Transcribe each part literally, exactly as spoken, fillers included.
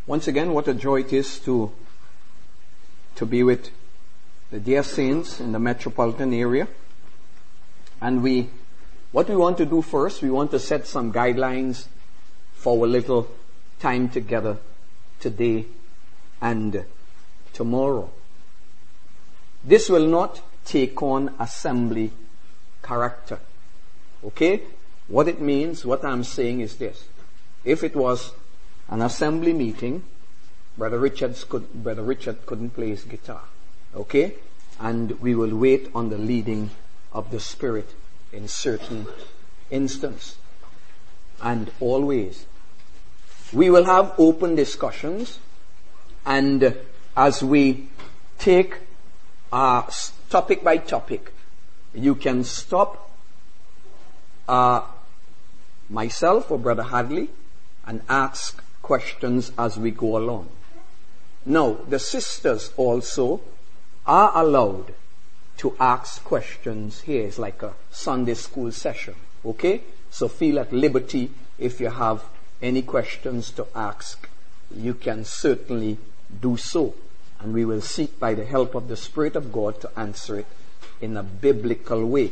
Once again, what a joy it is to, to be with the dear saints in the metropolitan area. And we, what we want to do first, we want to set some guidelines for our little time together today and tomorrow. This will not take on assembly character. Okay? What it means, what I'm saying is this. If it was an assembly meeting, Brother Richards could, Brother Richard couldn't play his guitar. Okay? And we will wait on the leading of the Spirit in certain instances. And always, we will have open discussions, and as we take uh, topic by topic, you can stop uh, myself or Brother Hadley and ask questions as we go along. Now, the sisters also are allowed to ask questions here. It's like a Sunday school session. Okay? So feel at liberty if you have any questions to ask. You can certainly do so. And we will seek by the help of the Spirit of God to answer it in a biblical way.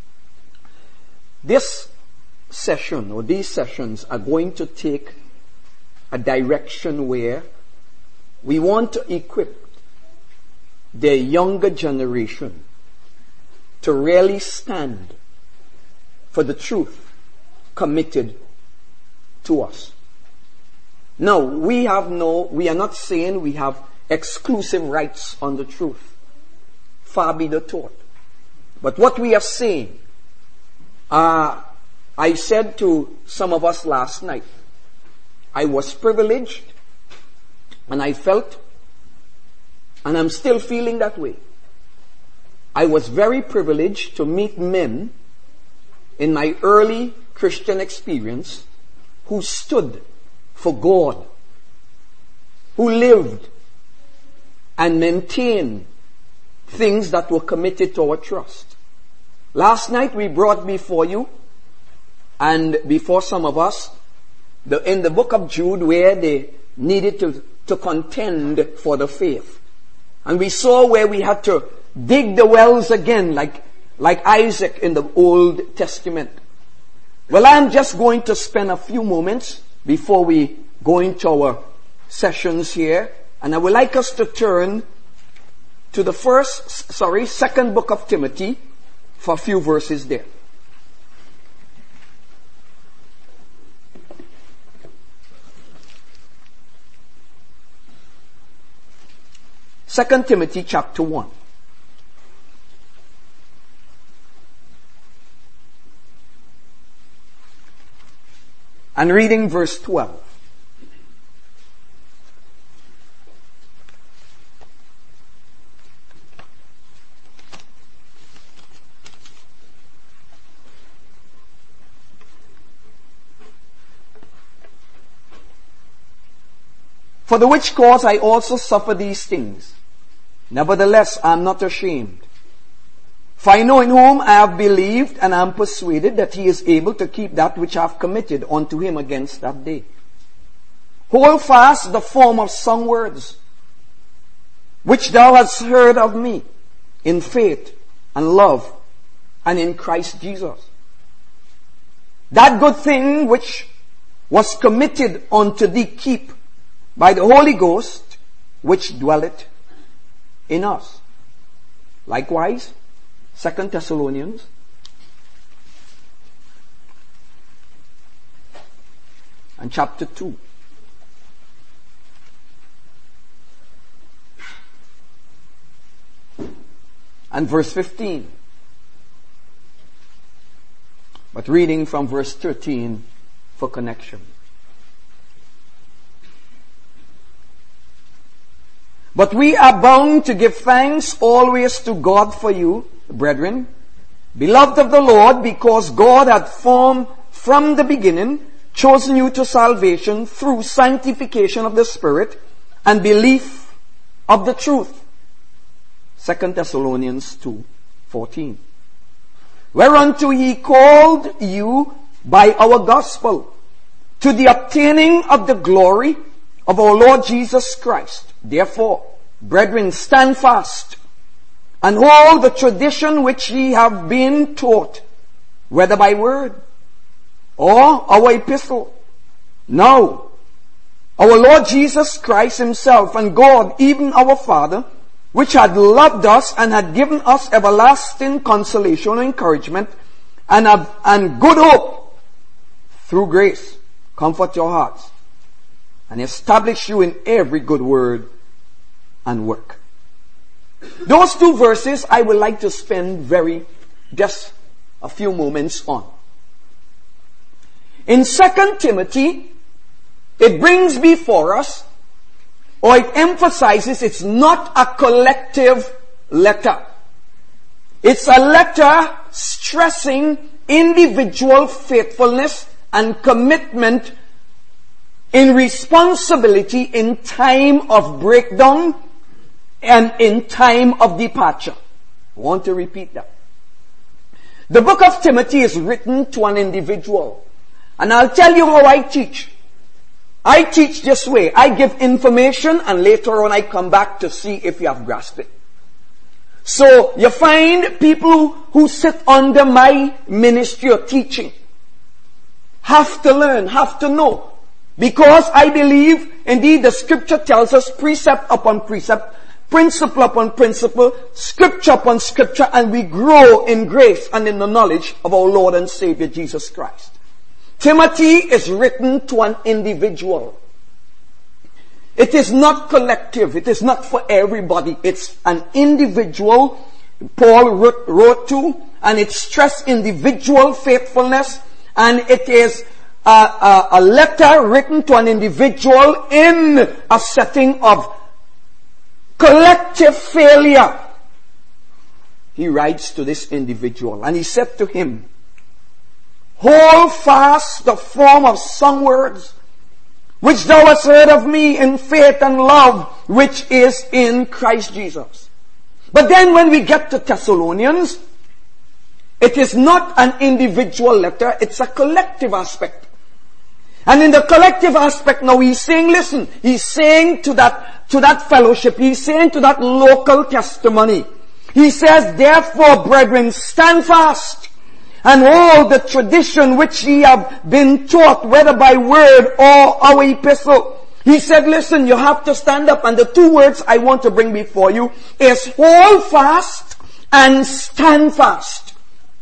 This session or these sessions are going to take a direction where we want to equip the younger generation to really stand for the truth committed to us. Now, we have no, we are not saying we have exclusive rights on the truth. Far be the thought. But what we are saying, uh, I said to some of us last night, I was privileged and I felt, and I'm still feeling that way. I was very privileged to meet men in my early Christian experience who stood for God, who lived and maintained things that were committed to our trust. Last night we brought before you and before some of us the, in the book of Jude where they needed to, to contend for the faith. And we saw where we had to dig the wells again, like, like Isaac in the Old Testament. Well, I'm just going to spend a few moments before we go into our sessions here, and I would like us to turn to the first, sorry, second book of Timothy for a few verses there. Second Timothy chapter one. And reading verse twelve. For the which cause I also suffer these things. Nevertheless, I am not ashamed. For I know in whom I have believed, and am persuaded that he is able to keep that which I have committed unto him against that day. Hold fast the form of some words, which thou hast heard of me, in faith and love, and in Christ Jesus. That good thing which was committed unto thee keep by the Holy Ghost, which dwelleth in us. Likewise, Second Thessalonians and chapter two. And verse fifteen. But reading from verse thirteen for connection. But we are bound to give thanks always to God for you, brethren, beloved of the Lord, because God had formed from the beginning, chosen you to salvation through sanctification of the Spirit and belief of the truth. Second Thessalonians two fourteen. Whereunto he called you by our gospel, to the obtaining of the glory of our Lord Jesus Christ. Therefore, brethren, stand fast and hold the tradition which ye have been taught, whether by word or our epistle. Now, our Lord Jesus Christ himself and God, even our Father, which had loved us and had given us everlasting consolation and encouragement and, have, and good hope through grace, comfort your hearts and establish you in every good word and work. Those two verses I would like to spend very, just a few moments on. In Second Timothy, it brings before us, or it emphasizes, it's not a collective letter. It's a letter stressing individual faithfulness and commitment in responsibility in time of breakdown and in time of departure. I want to repeat that. The book of Timothy is written to an individual. And I'll tell you how I teach. I teach this way. I give information and later on I come back to see if you have grasped it. So you find people who sit under my ministry or teaching have to learn, have to know. Because I believe, indeed, the scripture tells us precept upon precept, principle upon principle, scripture upon scripture, and we grow in grace and in the knowledge of our Lord and Savior Jesus Christ. Timothy is written to an individual. It is not collective. It is not for everybody. It's an individual Paul wrote, wrote to, and it stressed individual faithfulness, and it is a, a, a letter written to an individual in a setting of collective failure. He writes to this individual, and he said to him, hold fast the form of some words which thou hast heard of me in faith and love which is in Christ Jesus. But then when we get to Thessalonians, it is not an individual letter, it's a collective aspect. And in the collective aspect now he's saying, listen, he's saying to that, to that fellowship, he's saying to that local testimony, he says, therefore, brethren, stand fast and hold the tradition which ye have been taught, whether by word or our epistle. He said, listen, you have to stand up. And the two words I want to bring before you is hold fast and stand fast.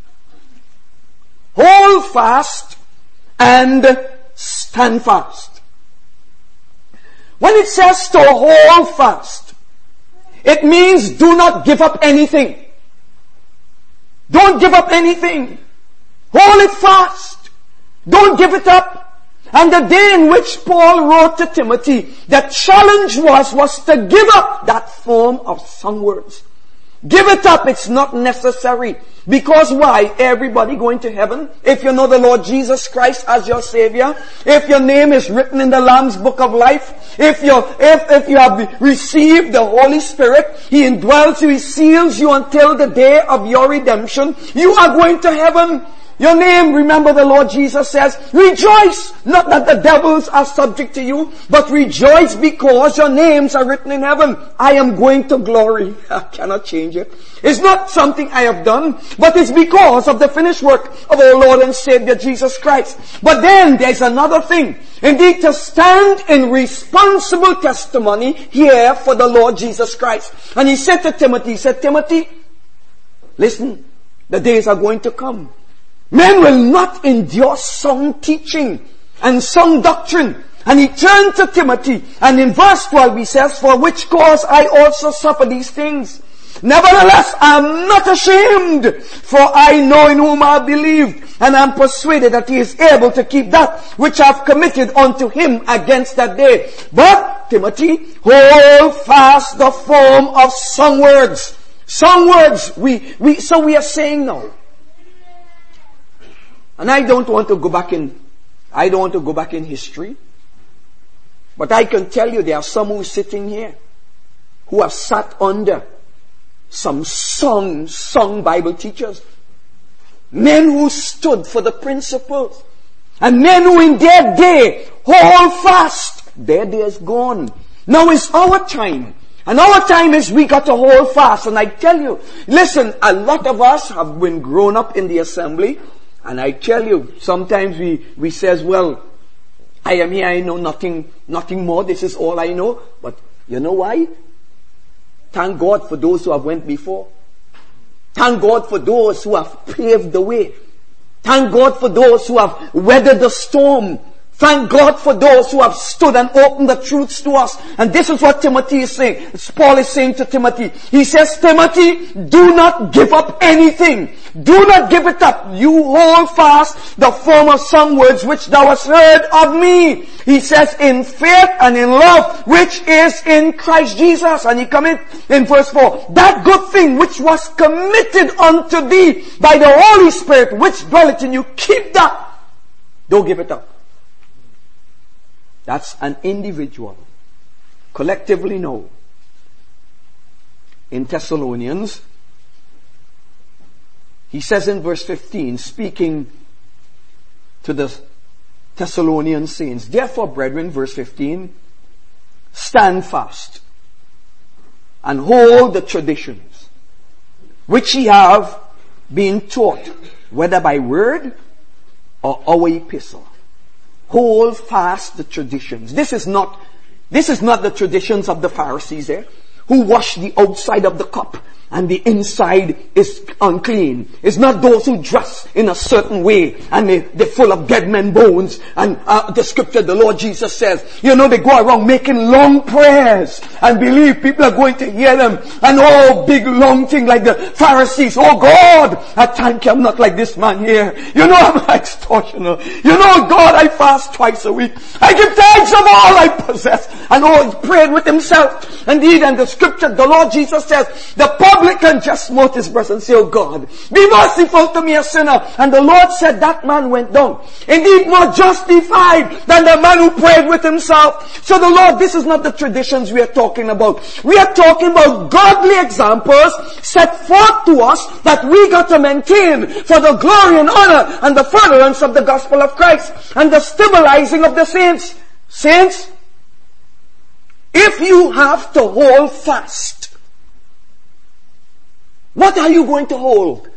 Hold fast and stand fast. When it says to hold fast, it means do not give up anything. Don't give up anything. Hold it fast. Don't give it up. And the day in which Paul wrote to Timothy, the challenge was, was to give up that form of some words. Give it up. It's not necessary. Because why? Everybody going to heaven. If you know the Lord Jesus Christ as your Savior, if your name is written in the Lamb's Book of Life, if you if if you have received the Holy Spirit, He indwells you, He seals you until the day of your redemption, you are going to heaven. Your name, remember the Lord Jesus says, rejoice, not that the devils are subject to you, but rejoice because your names are written in heaven. I am going to glory. I cannot change it. It's not something I have done, but it's because of the finished work of our Lord and Savior Jesus Christ. But then there's another thing. Indeed, to stand in responsible testimony here for the Lord Jesus Christ. And he said to Timothy, he said, Timothy, listen, the days are going to come. Men will not endure sound teaching and sound doctrine. And he turned to Timothy, and in verse twelve he says, for which cause I also suffer these things. Nevertheless, I am not ashamed, for I know in whom I believed, and I am persuaded that he is able to keep that which I have committed unto him against that day. But, Timothy, hold fast the form of some words. Some words, we, we, so we are saying now. And I don't want to go back in, I don't want to go back in history. But I can tell you there are some who are sitting here who have sat under some sung, sung Bible teachers. Men who stood for the principles. And men who in their day hold fast Their day is gone. Now it's our time. And our time is we got to hold fast. And I tell you, listen, a lot of us have been grown up in the assembly. And I tell you, sometimes we, we says, well, I am here, I know nothing, nothing more. This is all I know. But you know why? Thank God for those who have went before. Thank God for those who have paved the way. Thank God for those who have weathered the storm. Thank God for those who have stood and opened the truths to us. And this is what Timothy is saying. Paul is saying to Timothy. He says, Timothy, do not give up anything. Do not give it up. You hold fast the former some words which thou hast heard of me. He says, in faith and in love, which is in Christ Jesus. And he comes in verse four. That good thing which was committed unto thee by the Holy Spirit, which dwelleth in you, keep that. Don't give it up. That's an individual. Collectively, no. In Thessalonians, he says in verse fifteen, speaking to the Thessalonian saints, therefore, brethren, verse fifteen, stand fast and hold the traditions which ye have been taught, whether by word or our epistle. Hold fast the traditions. This is not, this is not the traditions of the Pharisees there, who wash the outside of the cup and the inside is unclean. It's not those who dress in a certain way and they, they're full of dead men bones. And uh, the scripture, the Lord Jesus says, you know, they go around making long prayers and believe people are going to hear them. And oh, big long thing like the Pharisees. Oh God, I thank you, I'm not like this man here. You know, I'm an extortioner. You know, God, I fast twice a week. I give thanks of all I possess. And oh, he prayed with himself. Indeed, and the scripture, the Lord Jesus says, the publican just smote his breast and said, oh God, be merciful to me, a sinner. And the Lord said that man went down, indeed more justified than the man who prayed with himself. So the Lord, this is not the traditions we are talking about. We are talking about godly examples set forth to us that we got to maintain for the glory and honor and the furtherance of the gospel of Christ and the stabilizing of the saints. Saints, if you have to hold fast, what are you going to hold?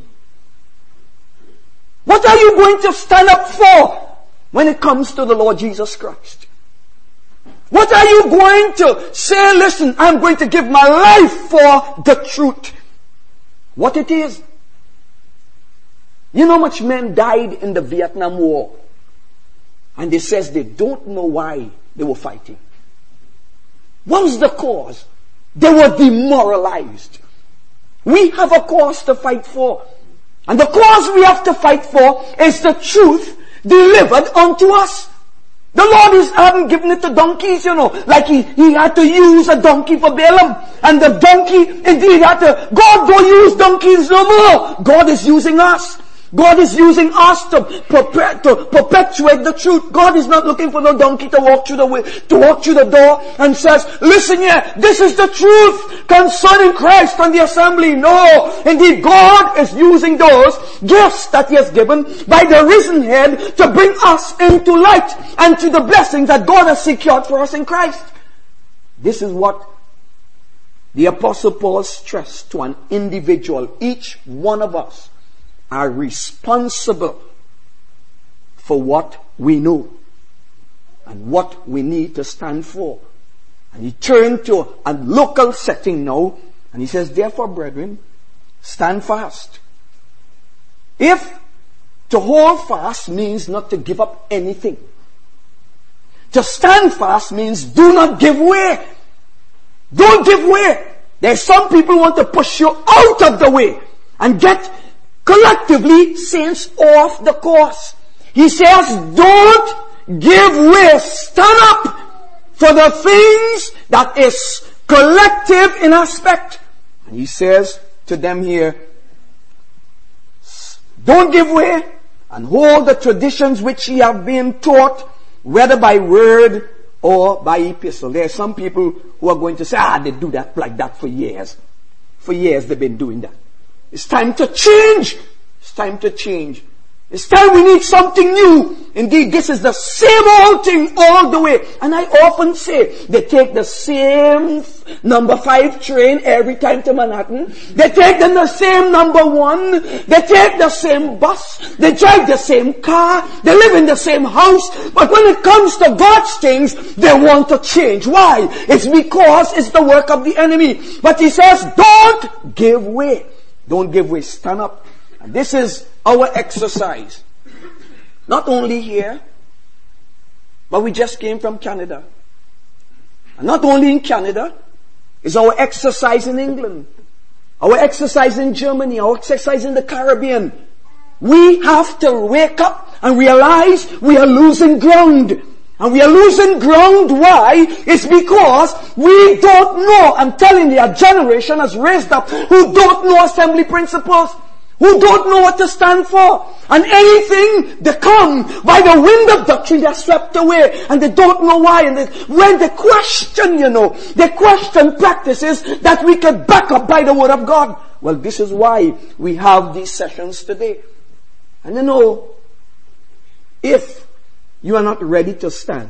What are you going to stand up for when it comes to the Lord Jesus Christ? What are you going to say, listen, I'm going to give my life for the truth? What it is. You know how much men died in the Vietnam War? And they says they don't know why they were fighting. What was the cause? They were demoralized. We have a cause to fight for. And the cause we have to fight for is the truth delivered unto us. The Lord is having given it to donkeys, you know, like he, he had to use a donkey for Balaam. And the donkey, indeed, had to, God don't use donkeys no more. God is using us. God is using us to, perpet, to perpetuate the truth. God is not looking for no donkey to walk through the way, to walk through the door and says, listen here, this is the truth concerning Christ and the assembly. No, indeed, God is using those gifts that He has given by the risen head to bring us into light and to the blessings that God has secured for us in Christ. This is what the Apostle Paul stressed to an individual. Each one of us are responsible for what we know and what we need to stand for. And he turned to a local setting now and he says, therefore, brethren, stand fast. If to hold fast means not to give up anything, to stand fast means do not give way. Don't give way. There's some people who want to push you out of the way and get collectively saints off the course. He says, don't give way. Stand up for the things that is collective in aspect. And he says to them here, don't give way and hold the traditions which ye have been taught, whether by word or by epistle. There are some people who are going to say, ah, they do that like that for years. For years they've been doing that. It's time to change. It's time to change. It's time we need something new. Indeed, this is the same old thing all the way. And I often say, they take the same number five train every time to Manhattan. They take the same number one. They take the same bus. They drive the same car. They live in the same house. But when it comes to God's things, they want to change. Why? It's because it's the work of the enemy. But he says, don't give way. Don't give way. Stand up. And this is our exercise. Not only here, but we just came from Canada. And not only in Canada, it's our exercise in England, our exercise in Germany, our exercise in the Caribbean. We have to wake up and realize we are losing ground. And we are losing ground. Why? It's because we don't know. I'm telling you, a generation has raised up who don't know assembly principles, who don't know what to stand for. And anything they come by the wind of doctrine, they're swept away. And they don't know why. And they, when they question, you know, they question practices that we can back up by the word of God. Well, this is why we have these sessions today. And you know, if you are not ready to stand,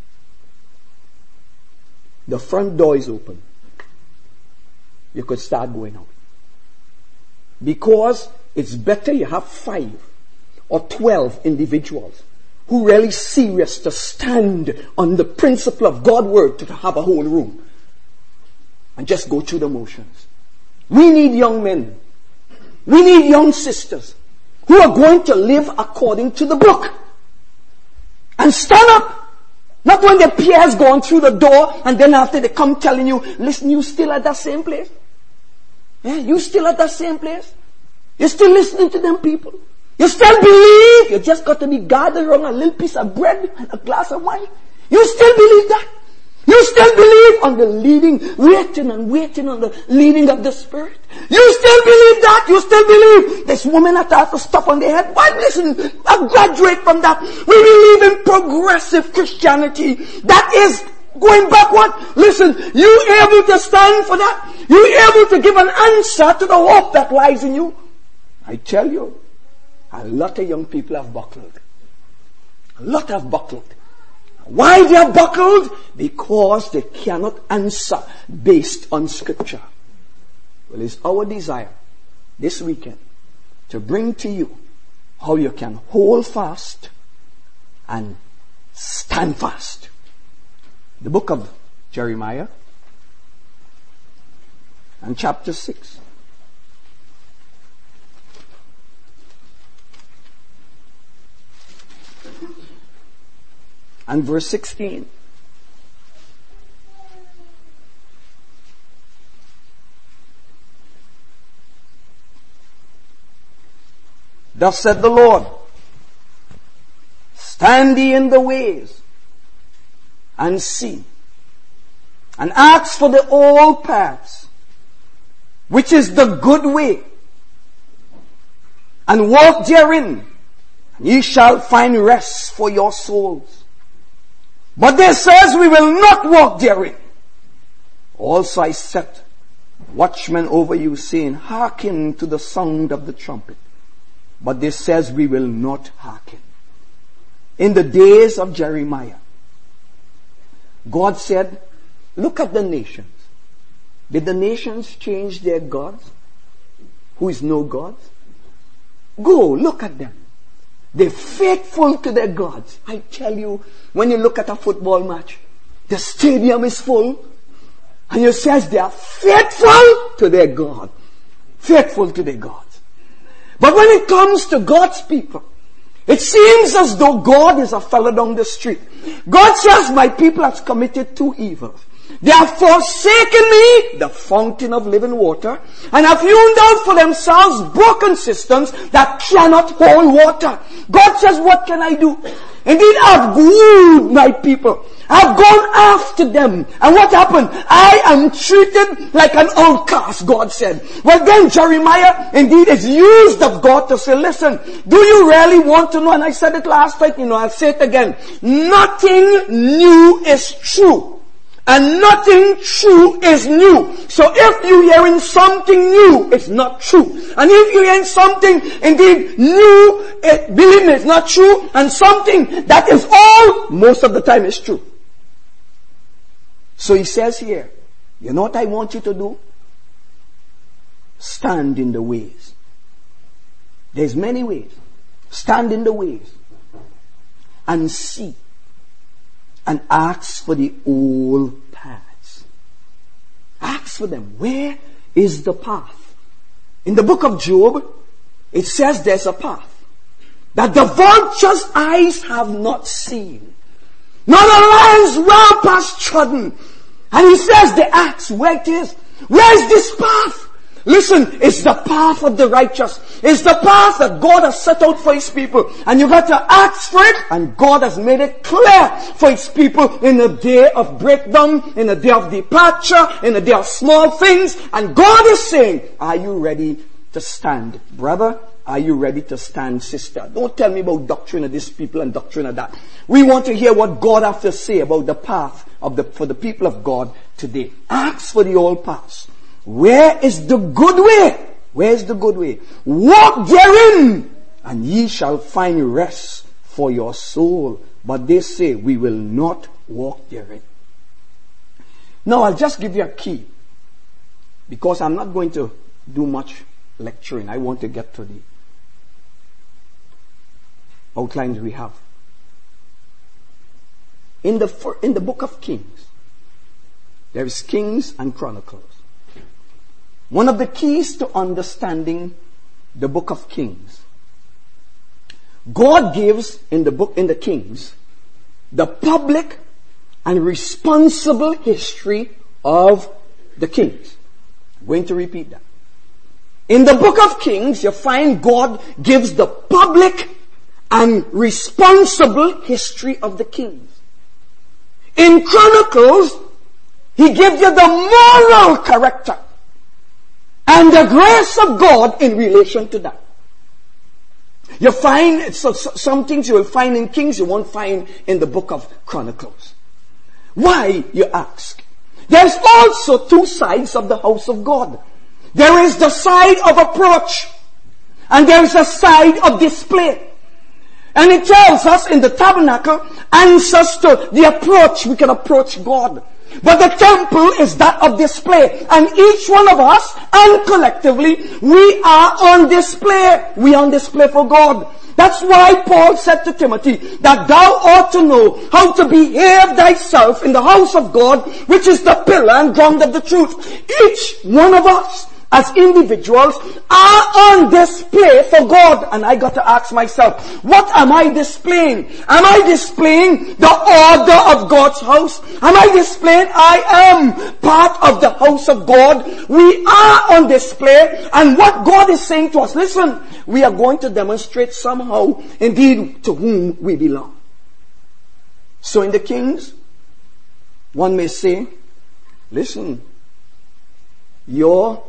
the front door is open. You could start going out. Because it's better you have five or twelve individuals who are really serious to stand on the principle of God's word to have a whole room and just go through the motions. We need young men. We need young sisters who are going to live according to the book and stand up. Not when their peers gone through the door and then after they come telling you, listen, you still at that same place. Yeah, you still at that same place. You're still listening to them people. You still believe. You just got to be gathered around a little piece of bread and a glass of wine. You still believe that. You still believe on the leading, waiting and waiting on the leading of the Spirit. You still believe that. You still believe this woman had to stop on their head. But listen, I graduate from that. We believe in progressive Christianity. That is going backward. Listen, you able to stand for that? You able to give an answer to the hope that lies in you? I tell you, a lot of young people have buckled. A lot have buckled. Why they are buckled? Because they cannot answer based on scripture. Well, it's our desire this weekend to bring to you how you can hold fast and stand fast. The book of Jeremiah and chapter six. And verse sixteen. Thus said the Lord, stand ye in the ways and see, and ask for the old paths, which is the good way, and walk therein, and ye shall find rest for your souls. But they says, we will not walk therein. Also I set watchmen over you, saying, hearken to the sound of the trumpet. But they says, we will not hearken. In the days of Jeremiah, God said, look at the nations. Did the nations change their gods? Who is no gods? Go, look at them. They're faithful to their gods. I tell you, when you look at a football match, the stadium is full, and you says they are faithful to their God. Faithful to their gods. But when it comes to God's people, it seems as though God is a fellow down the street. God says, my people have committed two evils. They have forsaken me, the fountain of living water, and have hewn out for themselves broken systems that cannot hold water. God says, what can I do? Indeed, I've wooed my people. I've gone after them. And what happened? I am treated like an outcast, God said. Well then, Jeremiah indeed is used of God to say, listen, do you really want to know? And I said it last night, you know, I'll say it again. Nothing new is true And nothing true is new. So if you're hearing something new, it's not true. And if you're hearing something indeed new, it, believe me, it's not true. And something that is old, most of the time is true. So he says here, you know what I want you to do? Stand in the ways. There's many ways. Stand in the ways. And see. And ask for the old paths. Ask for them. Where is the path? In the book of Job, it says there's a path that the vulture's eyes have not seen, nor the lion's well past trodden. And he says, they ask where it is. Where is this path? Listen, it's the path of the righteous. It's the path that God has set out for His people. And you got to ask for it, and God has made it clear for His people in a day of breakdown, in a day of departure, in a day of small things. And God is saying, are you ready to stand? Brother, are you ready to stand, sister? Don't tell me about doctrine of this people and doctrine of that. We want to hear what God has to say about the path of the, for the people of God today. Ask for the old paths. Where is the good way? Where is the good way? Walk therein, and ye shall find rest for your soul. But they say, we will not walk therein. Now I'll just give you a key, because I'm not going to do much lecturing. I want to get to the outlines we have. In the, in the book of Kings, there is Kings and Chronicles. One of the keys to understanding the book of Kings, God gives in the book, in the Kings, the public and responsible history of the kings. I'm going to repeat that. In the book of Kings, you find God gives the public and responsible history of the kings. In Chronicles, He gives you the moral character and the grace of God in relation to that. You find so, so, some things you will find in Kings you won't find in the book of Chronicles. Why, you ask? There's also two sides of the house of God. There is the side of approach, and there is a side of display. And it tells us in the tabernacle answers to the approach. We can approach God. But the temple is that of display. And each one of us, and collectively, we are on display. We are on display for God. That's why Paul said to Timothy that thou ought to know how to behave thyself in the house of God, which is the pillar and ground of the truth. Each one of us, as individuals, are on display for God. And I got to ask myself, what am I displaying? Am I displaying the order of God's house? Am I displaying I am part of the house of God? We are on display, and what God is saying to us, listen, we are going to demonstrate somehow indeed to whom we belong. So in the Kings, one may say, listen, your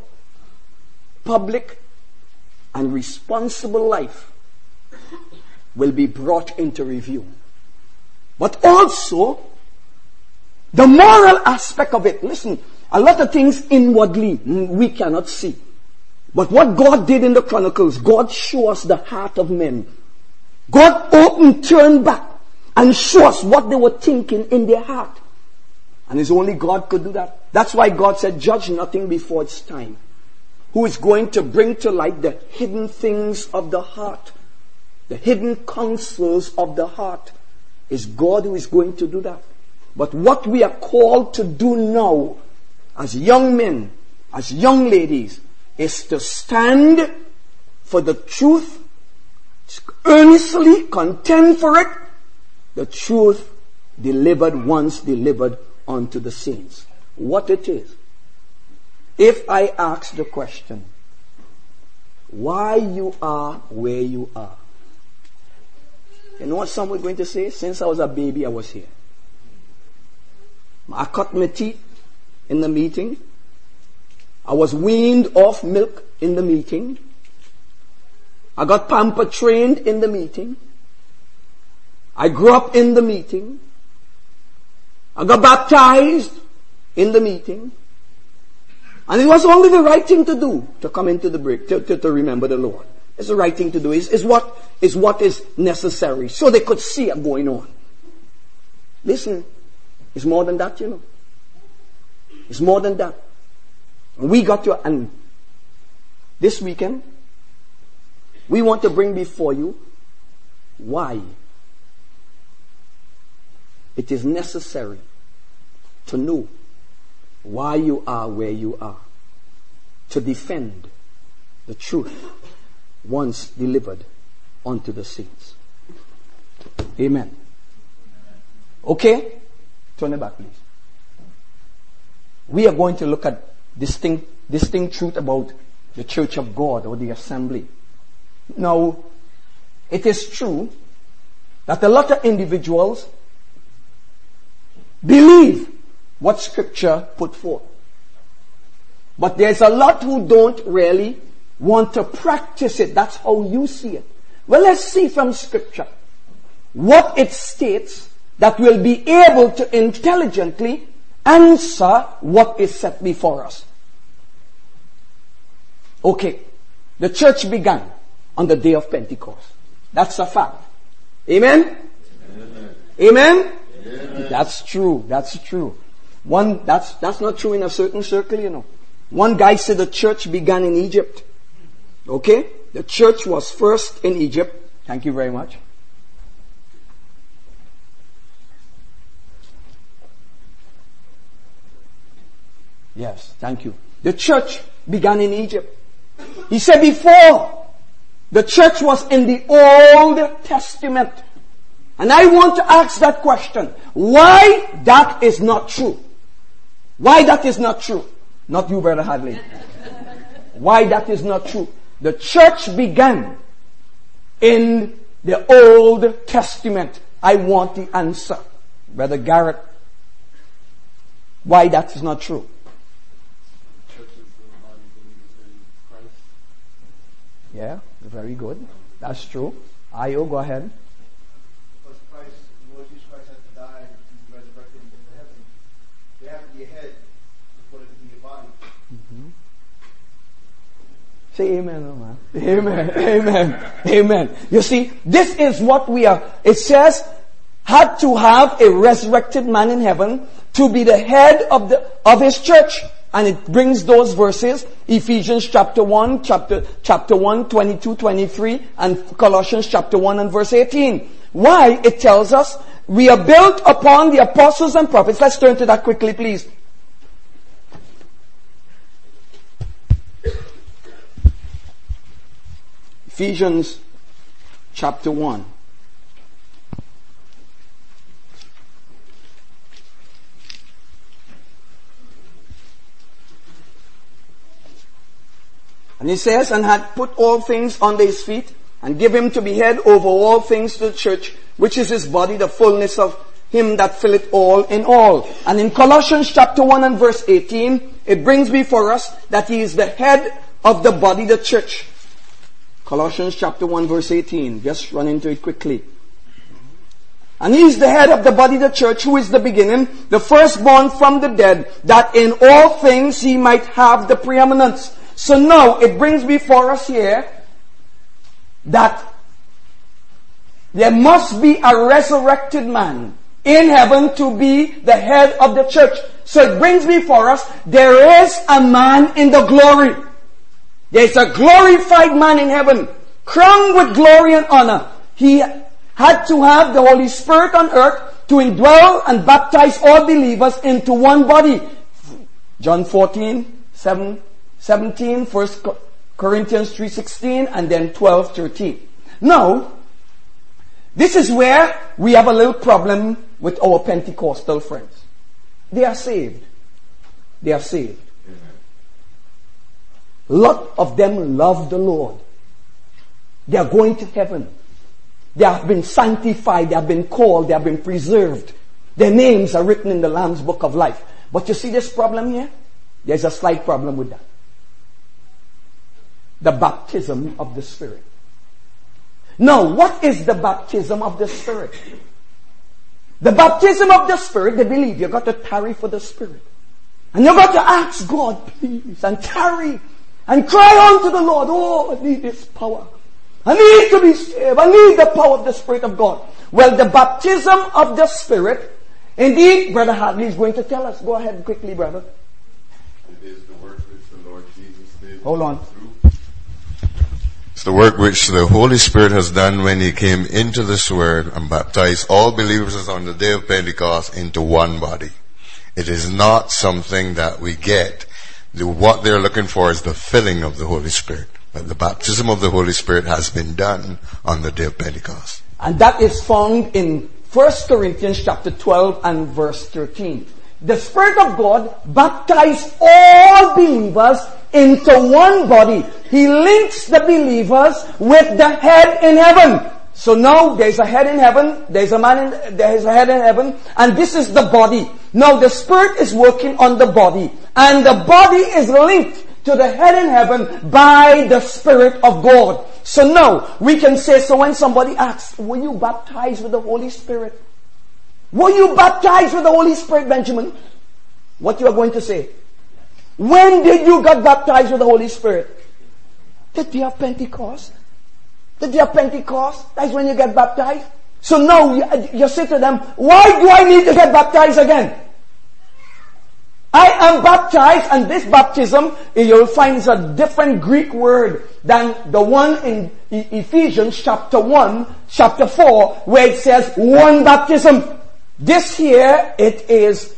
public and responsible life will be brought into review. But also, the moral aspect of it. Listen, a lot of things inwardly we cannot see. But what God did in the Chronicles, God showed us the heart of men. God opened, turned back, and showed us what they were thinking in their heart. And it's only God could do that. That's why God said, judge nothing before it's time. Who is going to bring to light the hidden things of the heart, the hidden counsels of the heart, is God who is going to do that. But what we are called to do now, as young men, as young ladies, is to stand for the truth, earnestly contend for it, the truth delivered once delivered unto the saints. What it is. If I ask the question, why you are where you are? You know what some were going to say? Since I was a baby, I was here. I cut my teeth in the meeting. I was weaned off milk in the meeting. I got pamper trained in the meeting. I grew up in the meeting. I got baptized in the meeting. And it was only the right thing to do to come into the break, to, to, to remember the Lord. It's the right thing to do. It's, it's, what, it's what is necessary. So they could see it going on. Listen, it's more than that, you know. It's more than that. And we got to, and this weekend, we want to bring before you why it is necessary to know why you are where you are, to defend the truth once delivered unto the saints. Amen. Okay? Turn it back, please. We are going to look at distinct, distinct truth about the church of God or the assembly. Now, it is true that a lot of individuals believe what scripture put forth. But there's a lot who don't really want to practice it. That's how you see it. Well, let's see from scripture what it states that will be able to intelligently answer what is set before us. Okay. The church began on the day of Pentecost. That's a fact. Amen? Amen? Amen? Amen. That's true. That's true. One, that's, that's not true in a certain circle, you know. One guy said the church began in Egypt. Okay? The church was first in Egypt. Thank you very much. Yes, thank you. The church began in Egypt. He said before, the church was in the Old Testament. And I want to ask that question. Why that is not true? Why that is not true? Not you, Brother Hadley. Why that is not true? The church began in the Old Testament. I want the answer. Brother Garrett. Why that is not true? Yeah, very good. That's true. Ayo, go ahead. Because Christ, Lord Jesus Christ had to die and be resurrected into heaven. They have to be a head before they can be a body. Mm-hmm. Say amen, oh man. Amen, amen, amen. You see, this is what we are. It says, had to have a resurrected man in heaven to be the head of the of his church. And it brings those verses, Ephesians chapter one, chapter, chapter one, twenty-two, twenty-three, and Colossians chapter one and verse eighteen. Why? It tells us, we are built upon the apostles and prophets. Let's turn to that quickly, please. Ephesians chapter one. And he says, and had put all things under his feet, and give him to be head over all things to the church, which is his body, the fullness of him that filleth all in all. And in Colossians chapter one and verse eighteen, it brings before us that he is the head of the body, the church. Colossians chapter one verse eighteen. Just run into it quickly. And he is the head of the body, the church, who is the beginning, the firstborn from the dead, that in all things he might have the preeminence. So now it brings before us here that there must be a resurrected man in heaven to be the head of the church. So it brings before us, there is a man in the glory. There's a glorified man in heaven, crowned with glory and honor. He had to have the Holy Spirit on earth to indwell and baptize all believers into one body. John fourteen, seven. seventeen, First Corinthians three sixteen, and then twelve thirteen. Now, this is where we have a little problem with our Pentecostal friends. They are saved. They are saved. A lot of them love the Lord. They are going to heaven. They have been sanctified. They have been called. They have been preserved. Their names are written in the Lamb's Book of Life. But you see this problem here? There's a slight problem with that. The baptism of the Spirit. Now, what is the baptism of the Spirit? The baptism of the Spirit, they believe you got to tarry for the Spirit. And you've got to ask God, please, and tarry, and cry unto the Lord, oh, I need this power. I need to be saved. I need the power of the Spirit of God. Well, the baptism of the Spirit, indeed, Brother Hadley is going to tell us. Go ahead quickly, brother. It is the work which the Lord Jesus did. Hold on. It's the work which the Holy Spirit has done when He came into this world and baptized all believers on the day of Pentecost into one body. It is not something that we get. The, what they're looking for is the filling of the Holy Spirit. But the baptism of the Holy Spirit has been done on the day of Pentecost. And that is found in First Corinthians chapter twelve and verse thirteen. The Spirit of God baptized all believers into one body. He links the believers with the head in heaven. So now there's a head in heaven, there's a man in, there's a head in heaven, and this is the body. Now the Spirit is working on the body, and the body is linked to the head in heaven by the Spirit of God. So now we can say, so when somebody asks, were you baptized with the Holy Spirit? Were you baptized with the Holy Spirit, Benjamin? What you are going to say? When did you get baptized with the Holy Spirit? The day of Pentecost. The day of Pentecost, that's when you get baptized. So now you, you say to them, why do I need to get baptized again? I am baptized, and this baptism, you'll find, is a different Greek word than the one in Ephesians chapter one, chapter four, where it says one baptism. This here, it is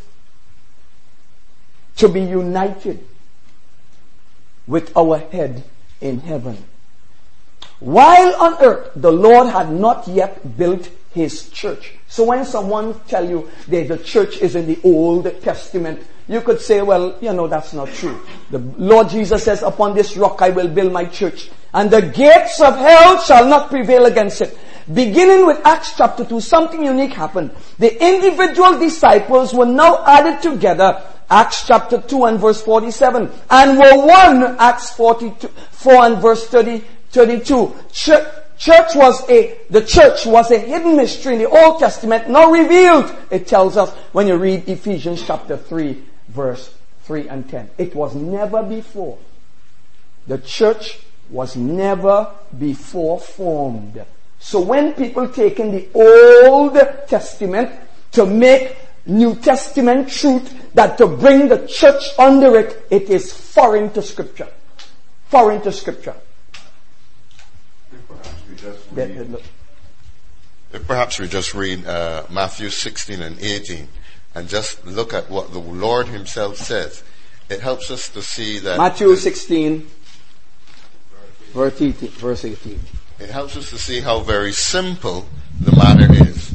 to be united with our head in heaven. While on earth, the Lord had not yet built His church. So when someone tell you that the church is in the Old Testament, you could say, well, you know, that's not true. The Lord Jesus says, upon this rock I will build my church, and the gates of hell shall not prevail against it. Beginning with Acts chapter two, something unique happened. The individual disciples were now added together, Acts chapter two and verse forty-seven, and were one, Acts forty-two, four and verse thirty, thirty-two. Church, church was a, the church was a hidden mystery in the Old Testament, now revealed, it tells us when you read Ephesians chapter three, verse three and ten. It was never before. The church was never before formed. So when people take in the Old Testament to make New Testament truth, that to bring the church under it, it is foreign to Scripture. Foreign to Scripture. Perhaps we just read, if perhaps we just read uh, Matthew sixteen and eighteen and just look at what the Lord Himself says. It helps us to see that... Matthew sixteen, verse eighteen. It helps us to see how very simple the matter is.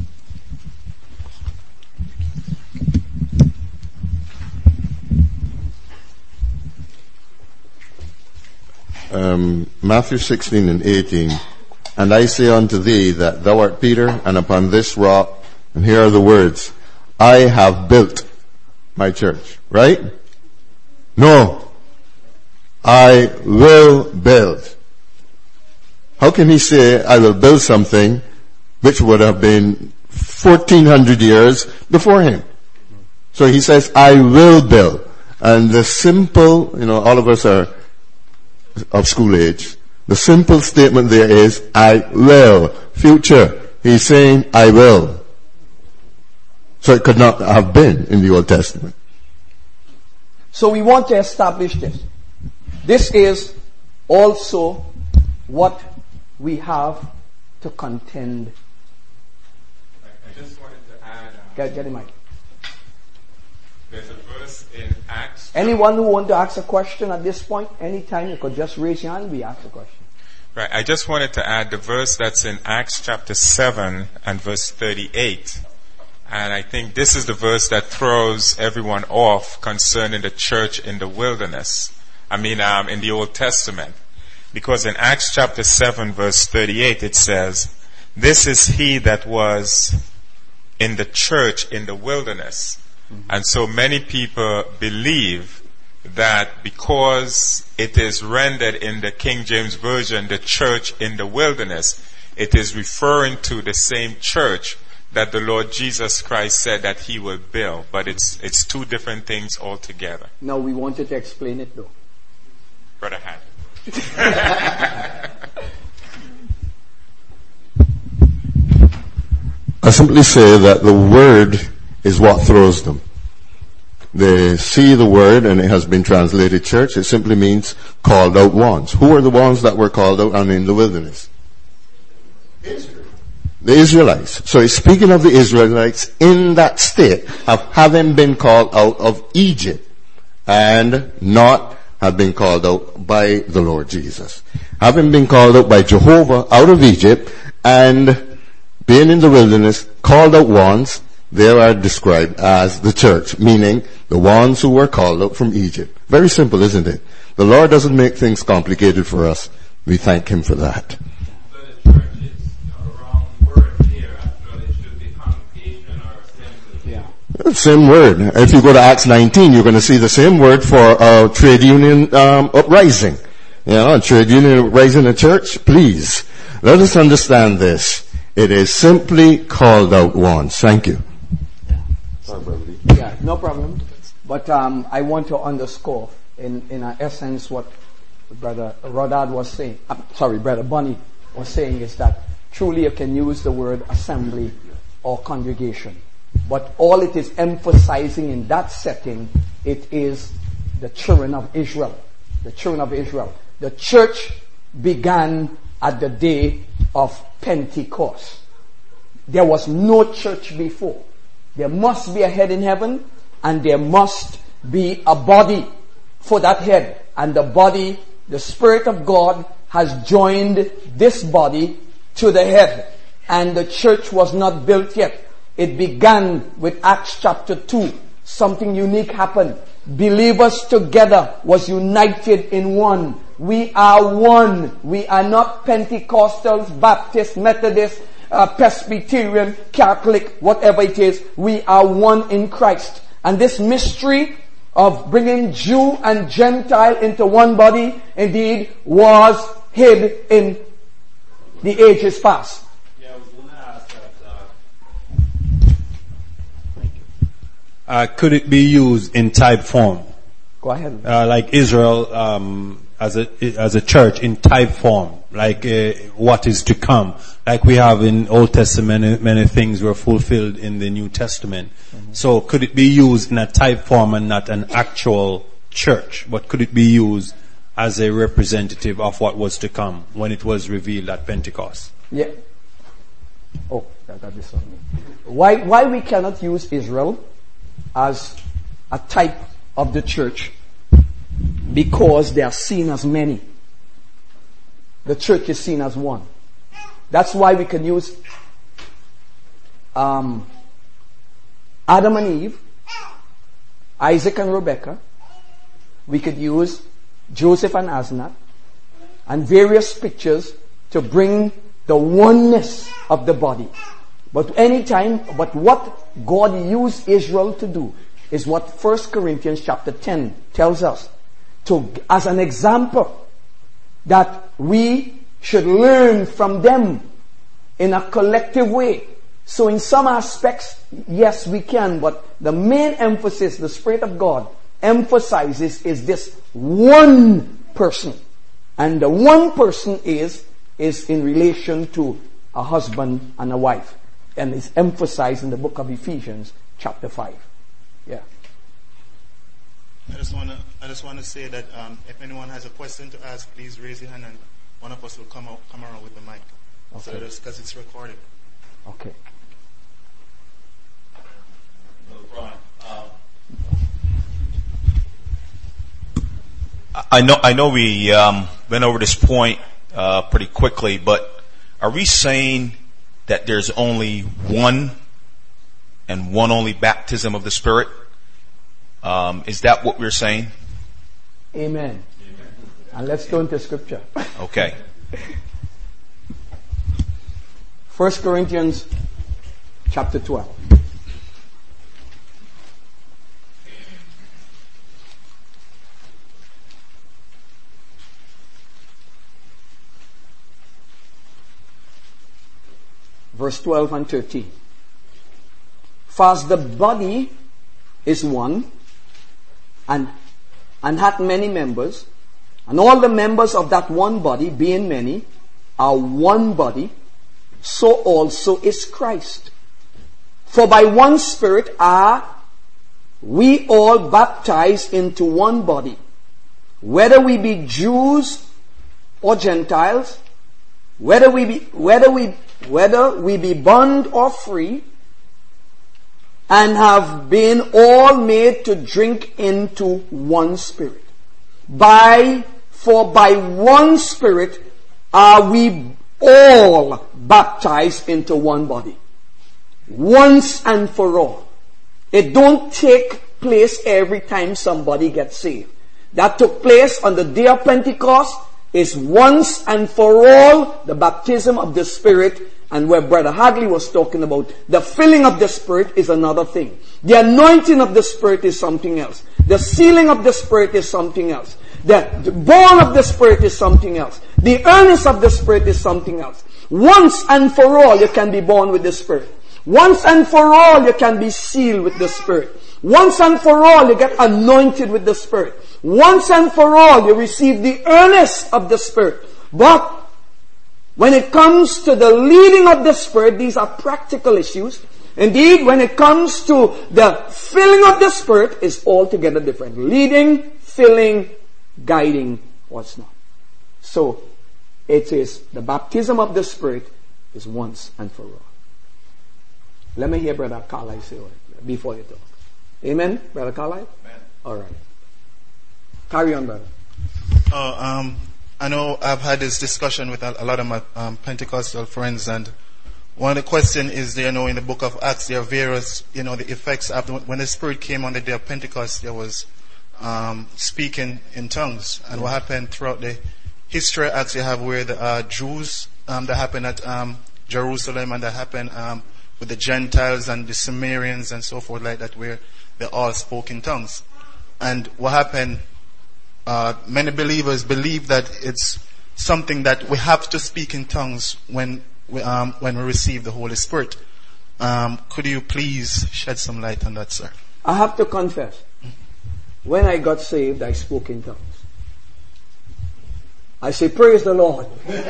Um, Matthew sixteen and eighteen. And I say unto thee that thou art Peter, and upon this rock, and here are the words, I have built my church. Right? No. I will build. How can he say, I will build something which would have been fourteen hundred years before him? So he says, I will build. And the simple, you know, all of us are of school age. The simple statement there is, I will. Future. He's saying, I will. So it could not have been in the Old Testament. So we want to establish this. This is also what we have to contend. I just wanted to add... Uh, get, get it, Mike. There's a verse in Acts... Anyone who wants to ask a question at this point, anytime, you could just raise your hand and we ask a question. Right, I just wanted to add the verse that's in Acts chapter seven and verse thirty-eight. And I think this is the verse that throws everyone off concerning the church in the wilderness. I mean, um, in the Old Testament. Because in Acts chapter seven verse thirty-eight it says, this is he that was in the church in the wilderness. Mm-hmm. And so many people believe that because it is rendered in the King James Version, the church in the wilderness, it is referring to the same church that the Lord Jesus Christ said that he will build, but it's it's two different things altogether. Now we wanted to explain it though. Brother Hat. I simply say that the word is what throws them. They see the word and it has been translated church. It simply means called out ones. Who are the ones that were called out and in the wilderness? Israel. The Israelites. So it's speaking of the Israelites in that state of having been called out of Egypt and not have been called out by the Lord Jesus. Having been called out by Jehovah out of Egypt and being in the wilderness, called out ones, they are described as the church, meaning the ones who were called out from Egypt. Very simple, isn't it? The Lord doesn't make things complicated for us. We thank Him for that. Same word. If you go to Acts nineteen, you're going to see the same word for uh, trade union um, uprising. You know, trade union uprising in the church. Please, let us understand this. It is simply called out ones. Thank you. Yeah, no problem. But um, I want to underscore, in in essence, what Brother Rodad was saying. Uh, sorry, Brother Bunny was saying is that truly you can use the word assembly or congregation. But all it is emphasizing in that setting, it is the children of Israel. The children of Israel. The church began at the day of Pentecost. There was no church before. There must be a head in heaven, and there must be a body for that head. And the body, the Spirit of God, has joined this body to the head. And the church was not built yet. It began with Acts chapter two. Something unique happened. Believers together was united in one. We are one. We are not Pentecostals, Baptist, Methodist, uh, Presbyterian, Catholic, whatever it is. We are one in Christ. And this mystery of bringing Jew and Gentile into one body, indeed, was hid in the ages past. Uh, could it be used in type form? Go ahead. Uh, like Israel, um, as a, as a church in type form, like, uh, what is to come. Like we have in Old Testament, many, many things were fulfilled in the New Testament. Mm-hmm. So could it be used in a type form and not an actual church? But could it be used as a representative of what was to come when it was revealed at Pentecost? Yeah. Oh, that, that is something. Why, why we cannot use Israel as a type of the church? Because they are seen as many. The church is seen as one. That's why we can use um, Adam and Eve, Isaac and Rebekah. We could use Joseph and Asnath, and various pictures to bring the oneness of the body. But anytime, but what God used Israel to do is what First Corinthians chapter ten tells us, to, as an example, that we should learn from them in a collective way. So in some aspects, yes, we can, but the main emphasis the Spirit of God emphasizes is this one person. And the one person is, is in relation to a husband and a wife. And it's emphasized in the book of Ephesians chapter five. Yeah. I just want to I just want to say that um, if anyone has a question to ask, please raise your hand and one of us will come out, come around with the mic. Okay. So just because it's recorded. Okay. Brian, um, I know I know we um, went over this point uh, pretty quickly, but are we saying that there's only one and one only baptism of the Spirit? Um, is that what we're saying? Amen. Amen. And let's turn to Scripture. Okay. First Corinthians chapter twelve. Verse twelve and thirteen. For as the body is one, and, and hath many members, and all the members of that one body, being many, are one body, so also is Christ. For by one Spirit are we all baptized into one body, whether we be Jews or Gentiles, whether we be, whether we, whether we be bond or free, and have been all made to drink into one Spirit. By, for by one Spirit are we all baptized into one body. Once and for all. It don't take place every time somebody gets saved. That took place on the day of Pentecost. Is once and for all the baptism of the Spirit, and where Brother Hadley was talking about the filling of the Spirit is another thing. The anointing of the Spirit is something else. The sealing of the Spirit is something else. The, the born of the Spirit is something else. The earnest of the Spirit is something else. Once and for all you can be born with the Spirit. Once and for all you can be sealed with the Spirit. Once and for all you get anointed with the Spirit. Once and for all you receive the earnest of the Spirit. But when it comes to the leading of the Spirit, these are practical issues. Indeed, when it comes to the filling of the Spirit, it's altogether different. Leading, filling, guiding, what's not. So, it is the baptism of the Spirit is once and for all. Let me hear Brother Carlyle say it before you talk. Amen, Brother Carlyle? Amen. All right. Carry on, brother. Oh, um, I know I've had this discussion with a, a lot of my um, Pentecostal friends, and one of the questions is, you know, in the book of Acts, there are various, you know, the effects after when the Spirit came on the day of Pentecost, there was um, speaking in tongues, and what happened throughout the history of Acts, you have where the uh, Jews, um, that happened at um, Jerusalem, and that happened um, with the Gentiles and the Sumerians and so forth like that, where they all spoke in tongues. And what happened, uh, many believers believe that it's something that we have to speak in tongues when we, um, when we receive the Holy Spirit. Um, could you please shed some light on that, sir? I have to confess, when I got saved, I spoke in tongues. I say, praise the Lord.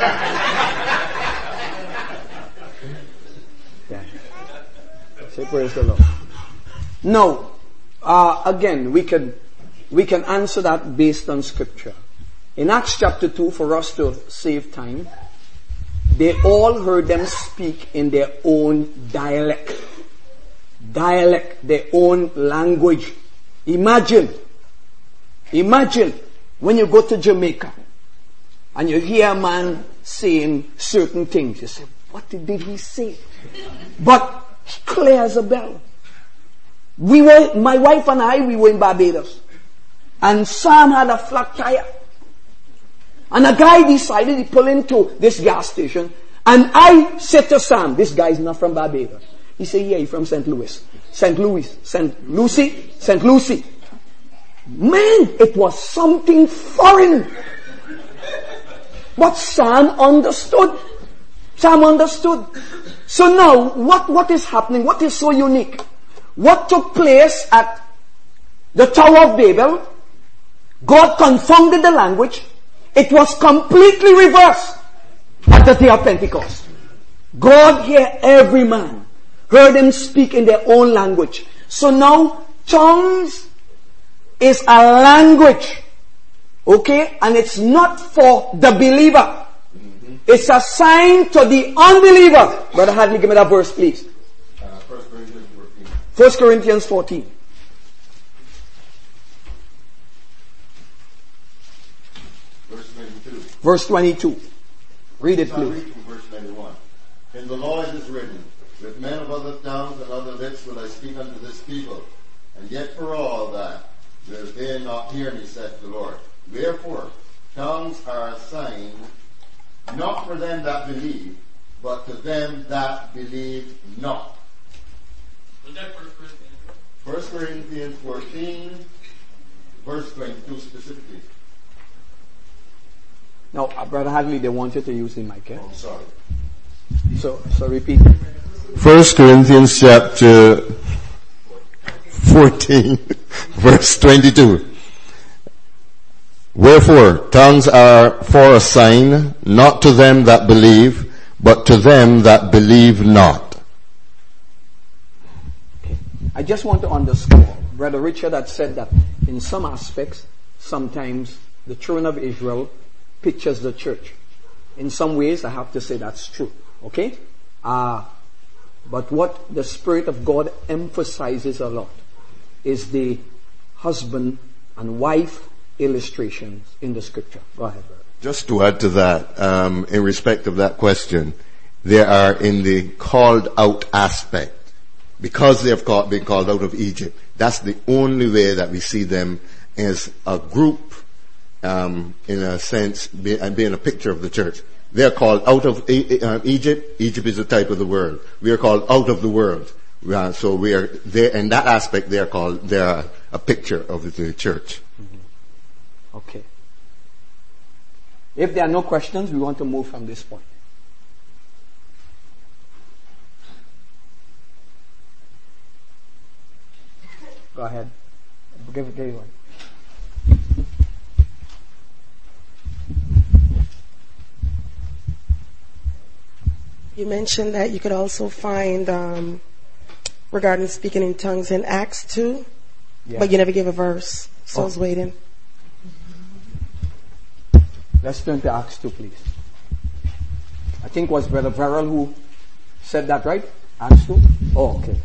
Yeah. Say, praise the Lord. No. Uh, again, we can, we can answer that based on scripture. In Acts chapter two, for us to save time, they all heard them speak in their own dialect. Dialect, their own language. Imagine, imagine when you go to Jamaica and you hear a man saying certain things. You say, what did he say? But clear as a bell. We were, my wife and I, we were in Barbados. And Sam had a flat tire. And a guy decided to pull into this gas station. And I said to Sam, this guy's not from Barbados. He said, yeah, he's from Saint Louis. Saint Louis. Saint Lucie? Saint Lucie. Man, it was something foreign. But Sam understood. Sam understood. So now, what, what is happening? What is so unique? What took place at the Tower of Babel? God confounded the language. It was completely reversed at the day of Pentecost. God heard every man, heard them speak in their own language. So now, tongues is a language, okay? And it's not for the believer. It's a sign to the unbeliever. Brother Hadley, give me that verse, please. First Corinthians fourteen. Verse twenty-two. Verse twenty-two. Read it, please. Verse twenty-one. In the law it is written, with men of other tongues and other lips will I speak unto this people, and yet for all that will they not hear me, saith the Lord. Therefore, tongues are a sign, not for them that believe, but to them that believe not. First Corinthians fourteen, verse twenty-two specifically. Now, uh, Brother Hadley, they want you to use the mic, eh? Oh, I'm sorry. So, so repeat. First Corinthians chapter fourteen, verse twenty-two. Wherefore, tongues are for a sign, not to them that believe, but to them that believe not. Okay. I just want to underscore, Brother Richard had said that in some aspects, sometimes the children of Israel pictures the church. In some ways, I have to say that's true. Okay? Uh, but what the Spirit of God emphasizes a lot is the husband and wife illustrations in the scripture. Go ahead, brother. Just to add to that, um, in respect of that question, they are in the called out aspect. Because they have called, been called out of Egypt, that's the only way that we see them as a group, um, in a sense, be, and being a picture of the church. They are called out of e- uh, Egypt. Egypt is a type of the world. We are called out of the world. Uh, so we are there in that aspect. They are called. They are a picture of the church. Mm-hmm. Okay. If there are no questions, we want to move from this point. Go ahead. Give it, give it one. You mentioned that you could also find um, regarding speaking in tongues in Acts two, yeah. But you never gave a verse, so oh. I was waiting. Let's turn to Acts two, please. I think it was Brother Verrill who said that, right? Acts two? Oh, okay.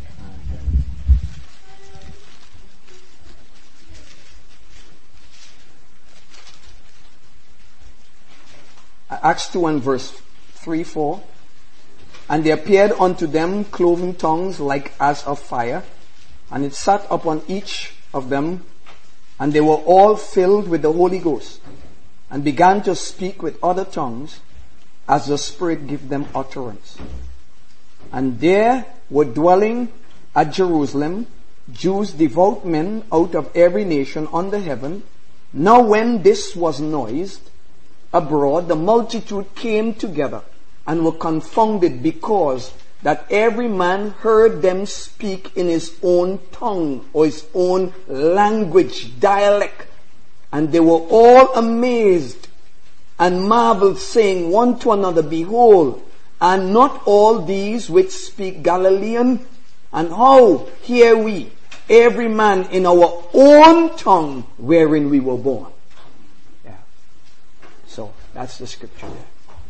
Acts two and verse three, four. And there appeared unto them cloven tongues like as of fire, and it sat upon each of them, and they were all filled with the Holy Ghost, and began to speak with other tongues, as the Spirit gave them utterance. And there were dwelling at Jerusalem Jews, devout men out of every nation under heaven. Now when this was noised abroad, the multitude came together, and were confounded, because that every man heard them speak in his own tongue, or his own language, dialect. And they were all amazed and marveled, saying one to another, Behold, are not all these which speak Galilean? And how hear we, every man in our own tongue, wherein we were born? Yeah. So, that's the scripture there.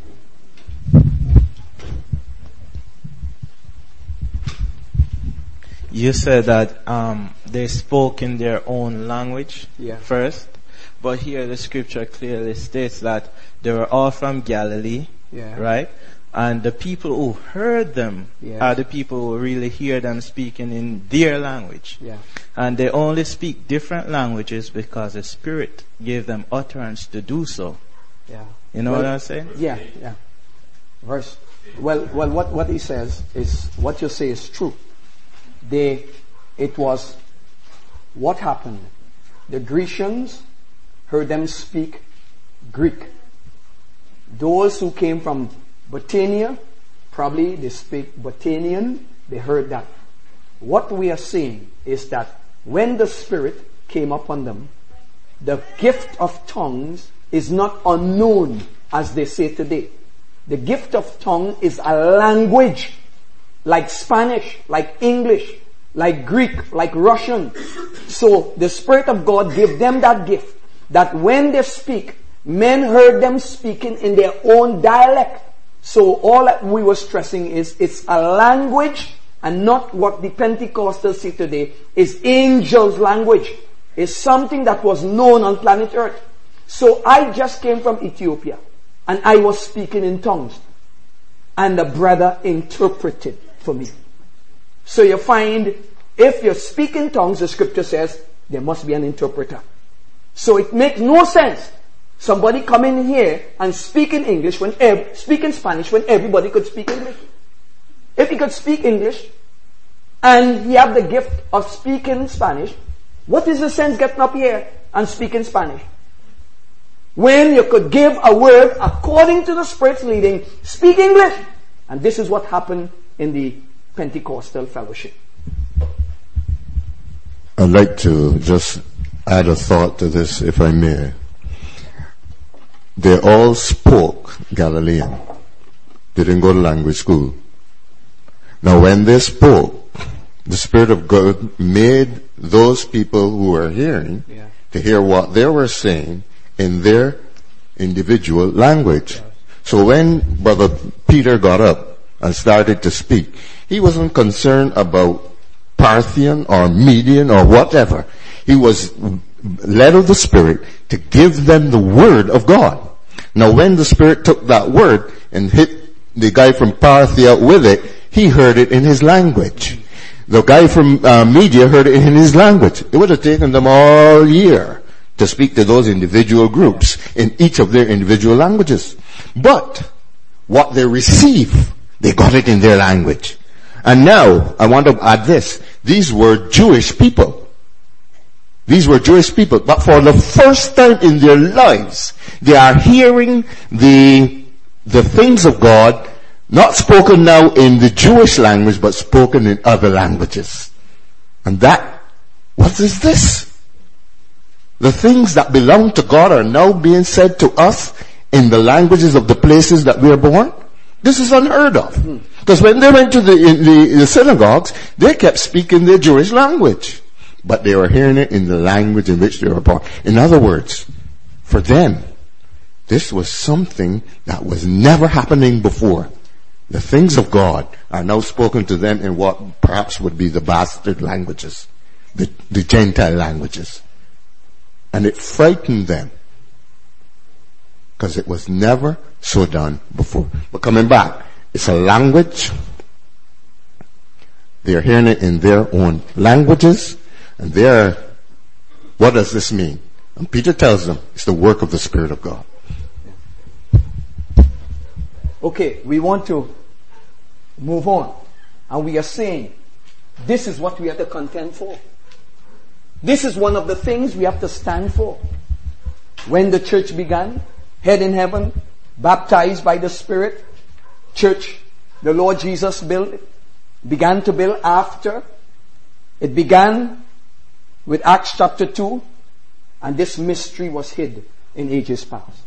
You said that um, they spoke in their own language yeah. first, but here the scripture clearly states that they were all from Galilee, yeah. right? And the people who heard them yes. are the people who really hear them speaking in their language. Yeah. And they only speak different languages because the Spirit gave them utterance to do so. Yeah. You know well, what I'm saying? Yeah, yeah. Verse. Well, well, what, what he says is, what you say is true. They, it was, what happened? The Grecians heard them speak Greek. Those who came from Botania, probably they speak Botanian, they heard that. What we are saying is that when the Spirit came upon them, the gift of tongues is not unknown as they say today. The gift of tongue is a language like Spanish, like English, like Greek, like Russian. So the Spirit of God gave them that gift, that when they speak, men heard them speaking in their own dialect. So all that we were stressing is it's a language, and not what the Pentecostals see today is angels' language. It's something that was known on planet Earth. So I just came from Ethiopia, and I was speaking in tongues, and the brother interpreted for me. So you find, if you speak in tongues, the scripture says, there must be an interpreter. So it makes no sense somebody come in here and speak in English when ev- speak in Spanish when everybody could speak English. If he could speak English and he have the gift of speaking Spanish, what is the sense getting up here and speaking Spanish? When you could give a word according to the Spirit's leading, speak English. And this is what happened in the Pentecostal fellowship. I'd like to just add a thought to this, if I may. They all spoke Galilean. They didn't go to language school. Now when they spoke, the Spirit of God made those people who were hearing yeah. to hear what they were saying in their individual language. Yes. So when Brother Peter got up and started to speak, he wasn't concerned about Parthian or Median or whatever. He was led of the Spirit to give them the Word of God. Now when the Spirit took that word and hit the guy from Parthia with it, he heard it in his language. The guy from uh, Media heard it in his language. It would have taken them all year to speak to those individual groups in each of their individual languages. But what they receive, they got it in their language. And now, I want to add this. These were Jewish people. These were Jewish people. But for the first time in their lives, they are hearing the, the things of God, not spoken now in the Jewish language, but spoken in other languages. And that, what is this? The things that belong to God are now being said to us in the languages of the places that we are born. This is unheard of. Because when they went to the, in the, the synagogues, they kept speaking their Jewish language. But they were hearing it in the language in which they were born. In other words, for them, this was something that was never happening before. The things of God are now spoken to them in what perhaps would be the bastard languages, the, the Gentile languages. And it frightened them, because it was never so done before. But coming back, it's a language. They are hearing it in their own languages, and they're, what does this mean? And Peter tells them, it's the work of the Spirit of God. Okay, we want to move on. And we are saying, this is what we have to contend for. This is one of the things we have to stand for. When the church began, head in heaven, baptized by the Spirit, church, the Lord Jesus built, began to build after. It began with Acts chapter two, and this mystery was hid in ages past.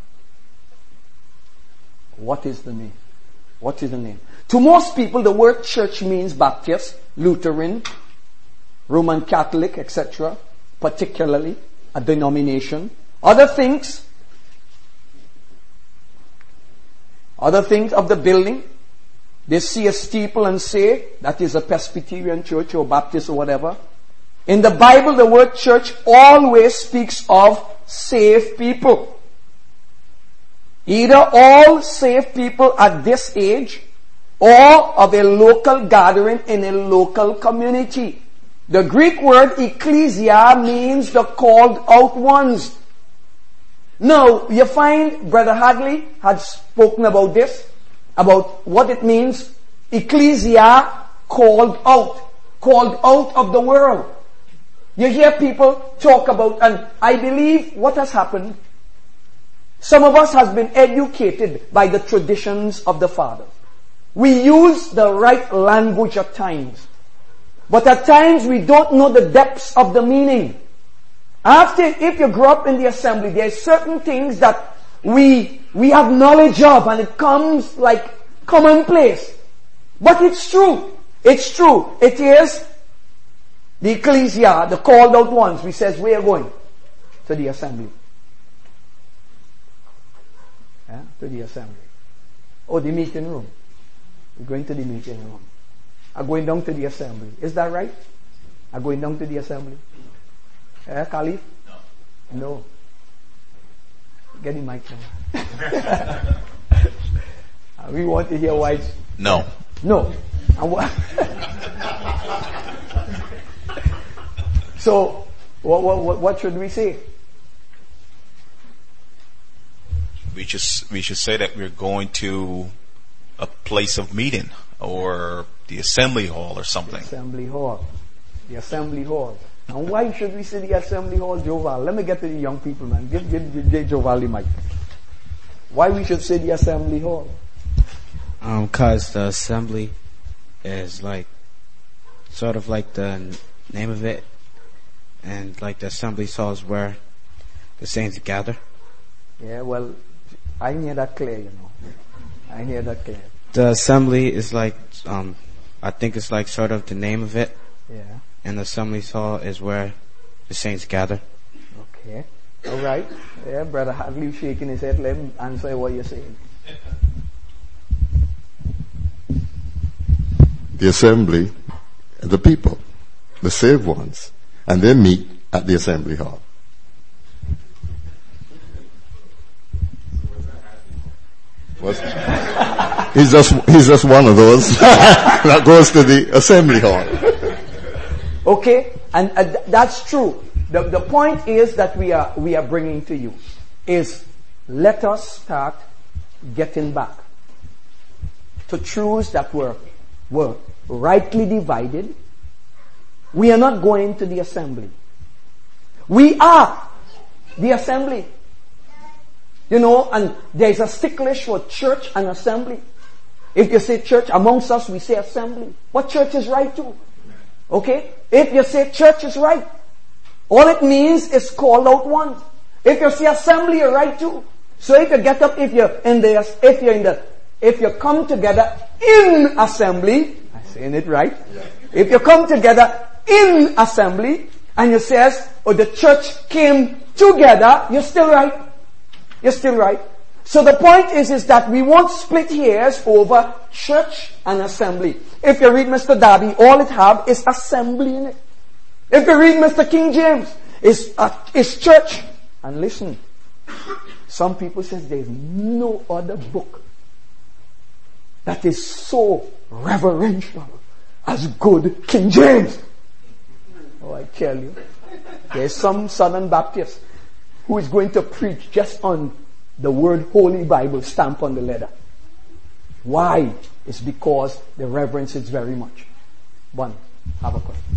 What is the name? What is the name? To most people, the word church means Baptist, Lutheran, Roman Catholic, et cetera, particularly a denomination. Other things, other things of the building, they see a steeple and say that is a Presbyterian church or Baptist or whatever. In the Bible, the word church always speaks of saved people. Either all saved people at this age or of a local gathering in a local community. The Greek word ecclesia means the called out ones. Now, you find Brother Hadley had spoken about this, about what it means, ecclesia called out, called out of the world. You hear people talk about, and I believe what has happened, some of us has been educated by the traditions of the fathers. We use the right language at times, but at times we don't know the depths of the meaning. After, if you grow up in the assembly, there are certain things that we, we have knowledge of, and it comes like commonplace. But it's true. It's true. It is the ecclesia, the called out ones. We says, we are going to the assembly. Yeah, to the assembly. Oh, the meeting room. We're going to the meeting room. I'm going down to the assembly. Is that right? I'm going down to the assembly. Eh, Khalif? No. No. Get the mic now. We want to hear why. No. No. And what? So, what, what, what should we say? We just we should say that we're going to a place of meeting or the assembly hall or something. The assembly hall. The assembly hall. And why should we say the assembly hall, Joval? Let me get to the young people, man. Give, give, give, give Joval the mic. Why we should say the assembly hall? Um, cause the assembly is like, sort of like the name of it. and like the assembly hall is where the saints gather. Yeah, well, I hear that clear, you know. I hear that clear. The assembly is like, um, I think it's like sort of the name of it. Yeah. And the assembly hall is where the saints gather. Okay. All right. Yeah, Brother Hadley shaking his head. Let him answer what you're saying. The assembly, the people, the saved ones, and they meet at the assembly hall. What's he's just he's just one of those that goes to the assembly hall. Okay, and uh, th- that's true. The the point is that we are we are bringing to you is let us start getting back to truths that were were rightly divided. We are not going to the assembly. We are the assembly. You know, and there's a sticklish for church and assembly. If you say church, amongst us we say assembly. What church is right too? Okay? If you say church is right, all it means is called out ones. If you say assembly, you're right too. So if you get up, if you're in the, if you're in the, if you come together in assembly, I'm saying it right. Yeah. If you come together in assembly, and you says, oh, the church came together, you're still right. You're still right. So the point is, is that we won't split hairs over church and assembly. If you read Mister Darby, all it have is assembly in it. If you read Mister King James, it's, uh, it's church. And listen, some people says there's no other book that is so reverential as good King James. Oh, I tell you, there's some Southern Baptist who is going to preach just on the word Holy Bible stamp on the letter. Why? It's because they reverence it very much. One, have a question.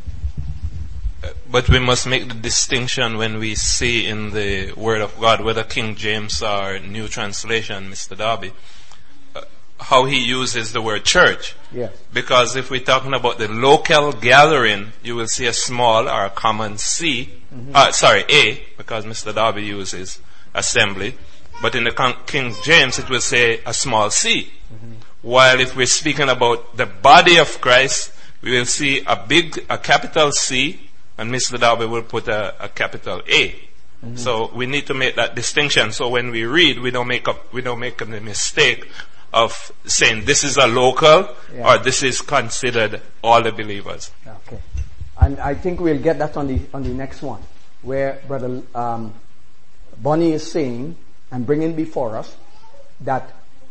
But we must make the distinction when we see in the Word of God, whether King James or New Translation, Mister Darby, uh, how he uses the word church. Yes. Because if we're talking about the local gathering, you will see a small or a common C, mm-hmm. uh, sorry, A, because Mister Darby uses assembly. But in the King James, it will say a small c. Mm-hmm. While if we're speaking about the body of Christ, we will see a big, a capital C, and Mister Darby will put a, a capital A. Mm-hmm. So we need to make that distinction. So when we read, we don't make up, we don't make the mistake of saying this is a local, yeah, or this is considered all the believers. Okay. And I think we'll get that on the on the next one, where Brother um, Bonnie is saying and bringing before us that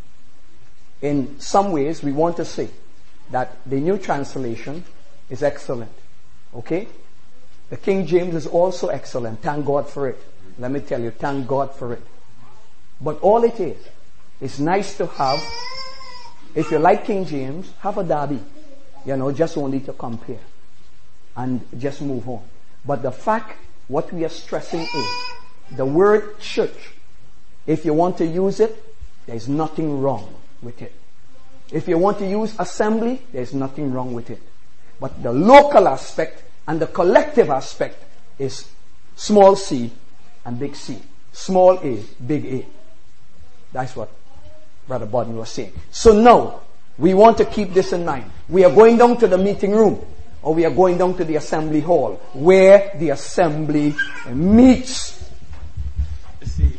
in some ways we want to say that the New Translation is excellent. Okay? The King James is also excellent. Thank God for it. Let me tell you, thank God for it. But all it is, it's nice to have, if you like King James, have a Darby. You know, just only to compare. And just move on. But the fact, what we are stressing is, the word church, if you want to use it, there's nothing wrong with it. If you want to use assembly, there's nothing wrong with it. But the local aspect and the collective aspect is small c and big C. Small a, big A. That's what Brother Bodden was saying. So now, we want to keep this in mind. We are going down to the meeting room, or we are going down to the assembly hall, where the assembly meets. See,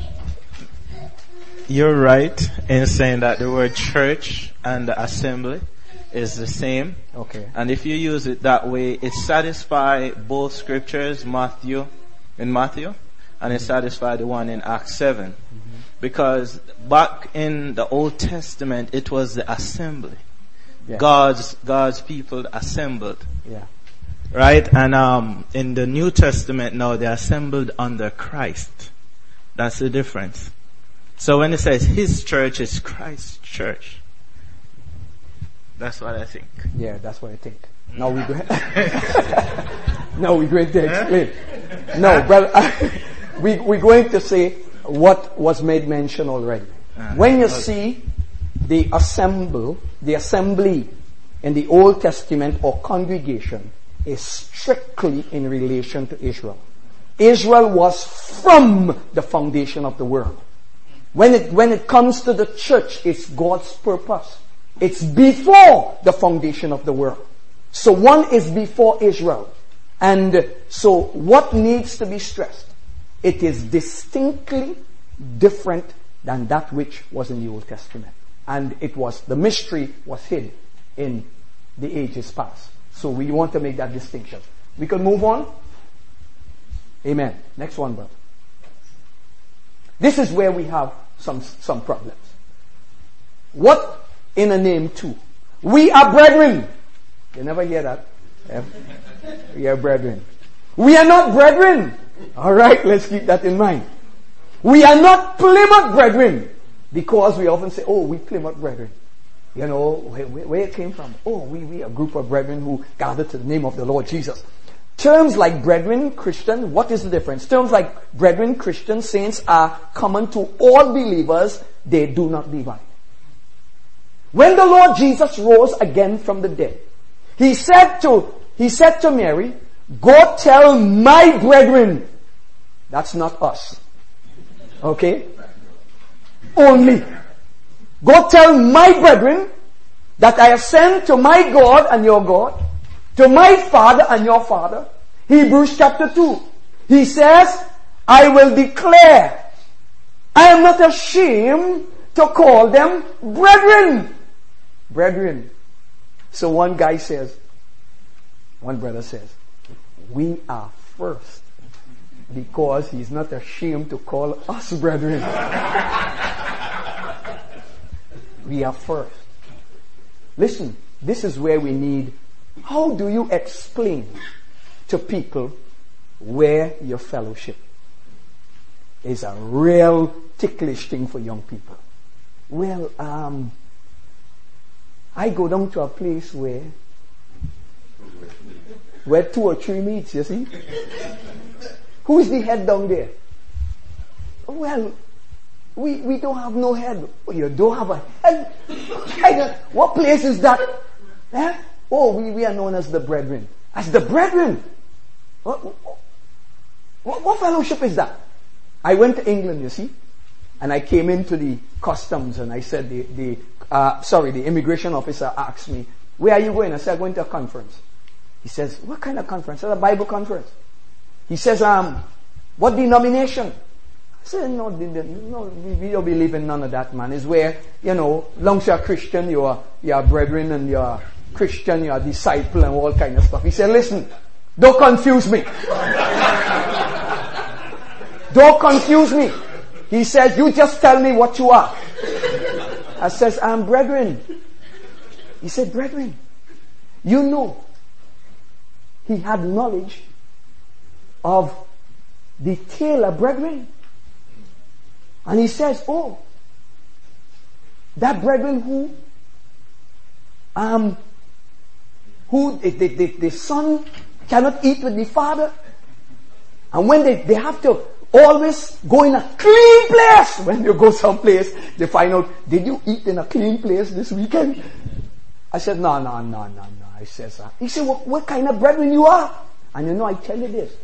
you're right in saying that the word church and the assembly is the same. Okay. And if you use it that way, it satisfies both scriptures, Matthew, in Matthew, and it satisfies the one in Acts seven. Mm-hmm. Because back in the Old Testament, it was the assembly. Yeah. God's, God's people assembled. Yeah. Right? And, um, in the New Testament now, they're assembled under Christ. That's the difference. So when it says His church is Christ's church, that's what I think. Yeah, that's what I think. Now we go. Now we're going to explain. No, brother, we we're going to say what was made mention already. Uh, when you okay. see the assemble, the assembly in the Old Testament or congregation, is strictly in relation to Israel. Israel was from the foundation of the world. When it, when it comes to the church, it's God's purpose. It's before the foundation of the world. So one is before Israel. And so what needs to be stressed? It is distinctly different than that which was in the Old Testament. And it was, the mystery was hid in the ages past. So we want to make that distinction. We can move on. Amen. Next one, brother. This is where we have some, some problems. What in a name too? We are brethren. You never hear that? Yeah. We are brethren. We are not brethren. Alright, let's keep that in mind. We are not Plymouth brethren. Because we often say, oh, we Plymouth brethren. You know, where, where it came from. Oh, we, we are a group of brethren who gathered to the name of the Lord Jesus. Terms like brethren, Christian, what is the difference? Terms like brethren, Christian, saints are common to all believers. They do not divide. When the Lord Jesus rose again from the dead, He said to, He said to Mary, go tell my brethren. That's not us. Okay? Only. Go tell my brethren that I ascend to my God and your God, to my Father and your Father. Hebrews chapter two. He says, I will declare, I am not ashamed to call them brethren. Brethren. So one guy says, one brother says, we are first because he's not ashamed to call us brethren. We are first. Listen, this is where we need, how do you explain to people where your fellowship is a real ticklish thing for young people? Well, um, I go down to a place where where two or three meets, you see? Who is the head down there? Well, we we don't have no head. Oh, you don't have a head? What place is that? Eh? Oh, we, we are known as the brethren. As the brethren? What, what, what fellowship is that? I went to England, you see? And I came into the customs and I said, the, the uh, sorry, the immigration officer asked me, where are you going? I said, I'm going to a conference. He says, what kind of conference? I said, a Bible conference. He says, um, what denomination? I said, no, no, we don't believe in none of that, man. It's where, you know, long as you're a Christian, you're, you're brethren and you're Christian, you're a disciple and all kind of stuff. He said, listen, don't confuse me. Don't confuse me. He says, you just tell me what you are. I says, I'm brethren. He said, brethren, you know, he had knowledge of the Taylor brethren. And he says, oh, that brethren who, um, who the, the, the, the son cannot eat with the father. And when they, they have to always go in a clean place. When you go someplace, they find out, did you eat in a clean place this weekend? I said, no, no, no, no, no. I said, uh, he said, what, what kind of brethren you are? And you know, I tell you this.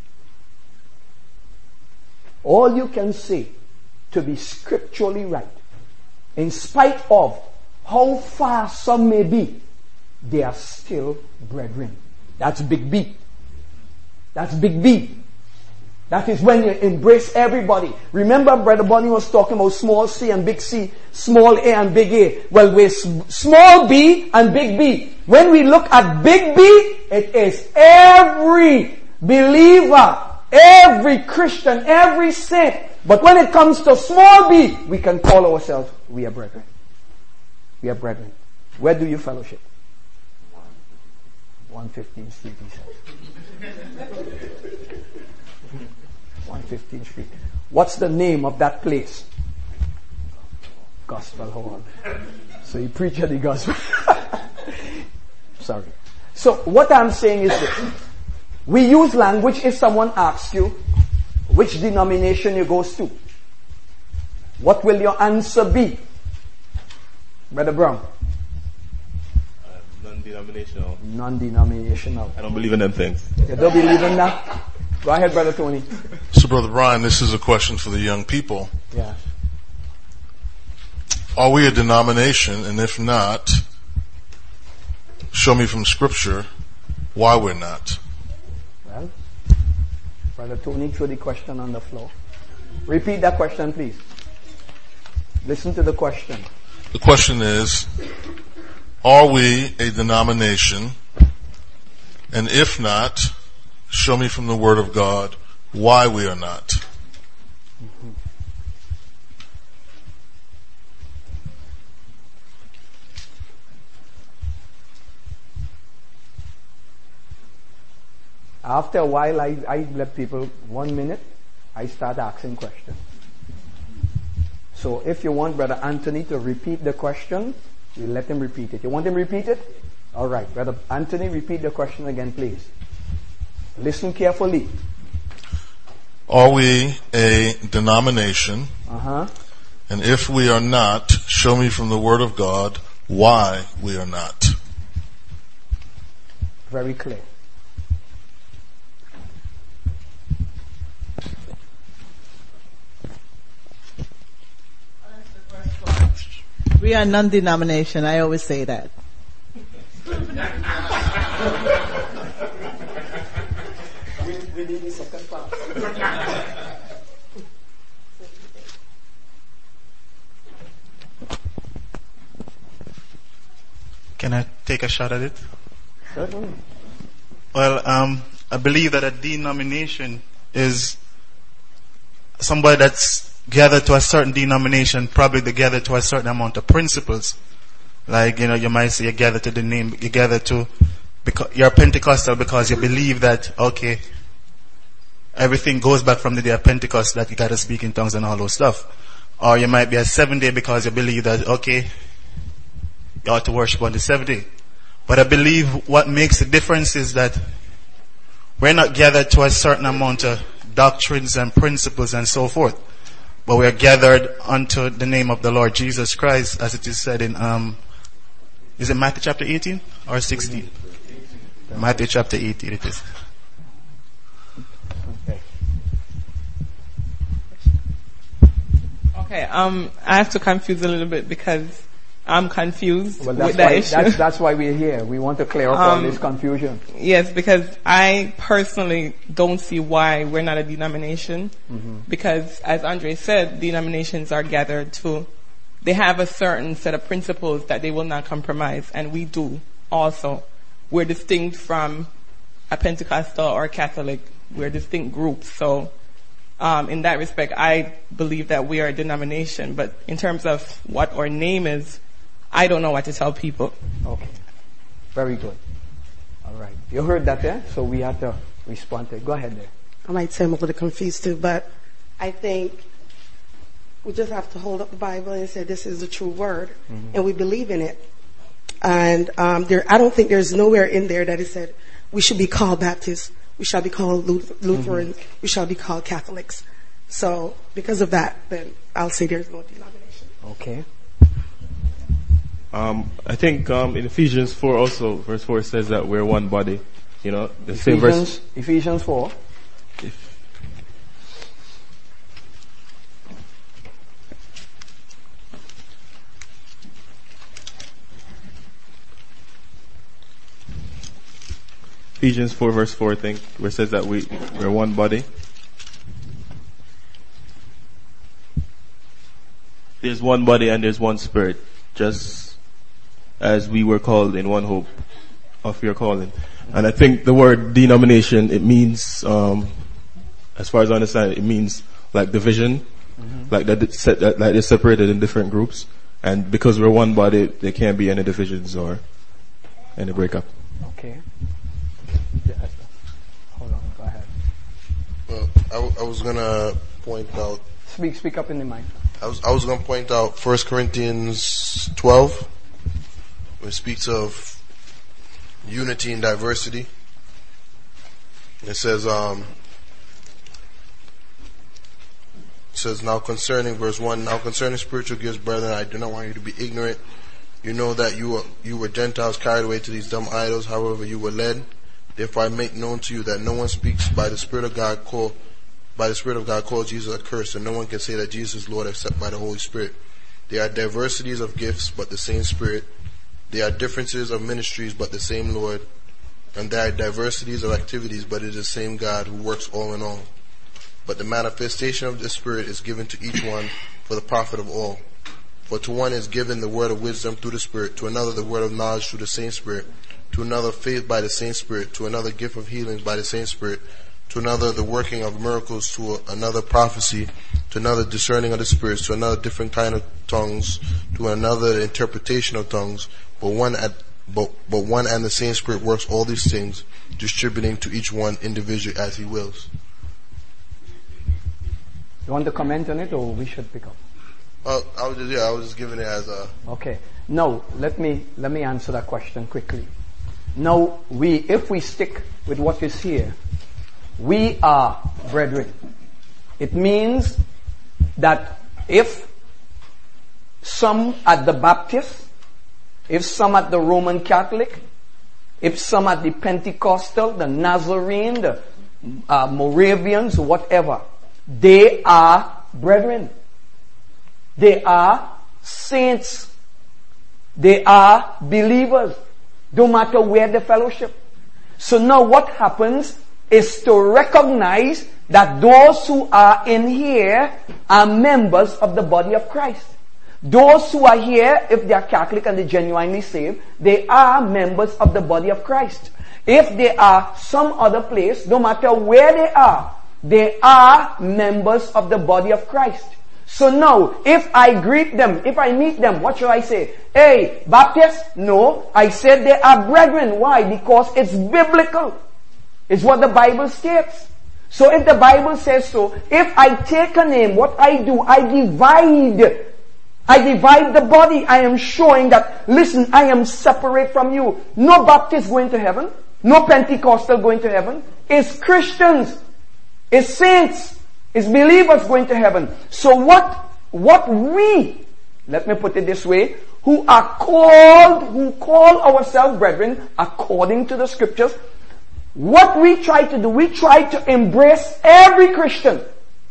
All you can say to be scripturally right, in spite of how far some may be, they are still brethren. That's big B. That's big B. That is when you embrace everybody. Remember Brother Bonnie was talking about small c and big C, small a and big A. Well, we're small b and big B. When we look at big B, it is every believer, every Christian, every saint. But when it comes to small b, we can call ourselves, we are brethren. We are brethren. Where do you fellowship? one fifteenth Street, he says. one fifteenth Street. What's the name of that place? Gospel Hall. So you preach at the gospel. Sorry. So what I'm saying is this. We use language if someone asks you which denomination you go to. What will your answer be? Brother Brown. I'm Non-denominational. Non-denominational. I don't believe in them things. You don't believe in that? Go ahead, Brother Tony. So, Brother Brian, this is a question for the young people. Yeah. Are we a denomination? And if not, show me from Scripture why we're not. Well, Brother Tony threw the question on the floor. Repeat that question, please. Listen to the question. The question is, are we a denomination? And if not, show me from the Word of God why we are not. Mm-hmm. After a while, I, I let people, one minute, I start asking questions. So if you want Brother Anthony to repeat the question, you let him repeat it. You want him to repeat it? Alright, Brother Anthony, repeat the question again, please. Listen carefully. Are we a denomination? Uh-huh. And if we are not, show me from the Word of God why we are not. Very clear. We are non-denomination. I always say that. we, we need the second part. Can I take a shot at it? Certainly. Well, um, I believe that a denomination is somebody that's gathered to a certain denomination, probably they gather to a certain amount of principles. Like, you know, you might say you gather to the name, you gather to, because you're Pentecostal because you believe that, okay, everything goes back from the day of Pentecost, that you gotta speak in tongues and all those stuff. Or you might be a seven day because you believe that, okay, you ought to worship on the seventh day. But I believe what makes the difference is that we're not gathered to a certain amount of doctrines and principles and so forth. But we are gathered unto the name of the Lord Jesus Christ, as it is said in, um, is it Matthew chapter eighteen or sixteen? Matthew chapter eighteen it is. Okay. Okay, um, I have to confuse a little bit because I'm confused well, that's with that why, issue. That's, that's why we're here. We want to clear up um, all this confusion. Yes, because I personally don't see why we're not a denomination. Mm-hmm. Because, as Andre said, denominations are gathered to, they have a certain set of principles that they will not compromise, and we do also. We're distinct from a Pentecostal or a Catholic. We're distinct groups. So, um, in that respect, I believe that we are a denomination. But in terms of what our name is, I don't know what to tell people. Okay. Very good. All right. You heard that there? So we have to respond to it. Go ahead there. I might say I'm a little confused too, but I think we just have to hold up the Bible and say this is the true word, mm-hmm. and we believe in it. And um, there, I don't think there's nowhere in there that it said we should be called Baptists, we shall be called Lutherans, mm-hmm. we shall be called Catholics. So because of that, then I'll say there's no denomination. Okay. Um, I think um, in Ephesians four also, verse four says that we're one body. You know, the Ephesians, same verse. Ephesians four. If, Ephesians four verse four, I think, where it says that we, we're one body. There's one body and there's one spirit, just as we were called in one hope of your calling. And I think the word denomination, it means, um, as far as I understand it, it means like division, mm-hmm. like that, it's, that like they're separated in different groups. And because we're one body, there can't be any divisions or any breakup. Okay. Hold on, go ahead. Well, I, w- I was gonna point out. Speak, speak up in the mic. I was, I was gonna point out First Corinthians twelve. It speaks of unity and diversity. It says, um, it says, now concerning verse one, now concerning spiritual gifts, brethren, I do not want you to be ignorant You know that you were, you were Gentiles carried away to these dumb idols, however you were led. Therefore I make known to you that no one speaks by the Spirit of God call, by the Spirit of God calls Jesus accursed, and no one can say that Jesus is Lord except by the Holy Spirit. There are diversities of gifts, but the same Spirit. There are differences of ministries, but the same Lord. And there are diversities of activities, but it is the same God who works all in all. But the manifestation of the Spirit is given to each one for the profit of all. For to one is given the word of wisdom through the Spirit, to another the word of knowledge through the same Spirit, to another faith by the same Spirit, to another gift of healings by the same Spirit, to another the working of miracles, to another prophecy, to another discerning of the spirits, to another different kind of tongues, to another the interpretation of tongues. But one at but, but one and the same Spirit works all these things, distributing to each one individually as he wills. You want to comment on it, or we should pick up? Uh, I was just, yeah, I was just giving it as a... Okay. No, let me, let me answer that question quickly. Now, we, if we stick with what is here, we are brethren. It means that if some at the Baptist, if some at the Roman Catholic, if some at the Pentecostal, the Nazarene, the uh, Moravians, whatever, they are brethren. They are saints. They are believers. No matter where the fellowship. So now what happens is to recognize that those who are in here are members of the body of Christ. Those who are here, if they are Catholic and they genuinely saved, they are members of the body of Christ. If they are some other place, no matter where they are, they are members of the body of Christ. So now, if I greet them, if I meet them, what should I say? Hey, Baptist? No, I said they are brethren. Why? Because it's biblical. It's what the Bible states. So if the Bible says so, if I take a name, what I do, I divide. I divide the body. I am showing that, listen, I am separate from you. No Baptist going to heaven. No Pentecostal going to heaven. It's Christians. It's saints. It's believers going to heaven. So what, what we, let me put it this way, who are called, who call ourselves brethren, according to the scriptures, what we try to do, we try to embrace every Christian.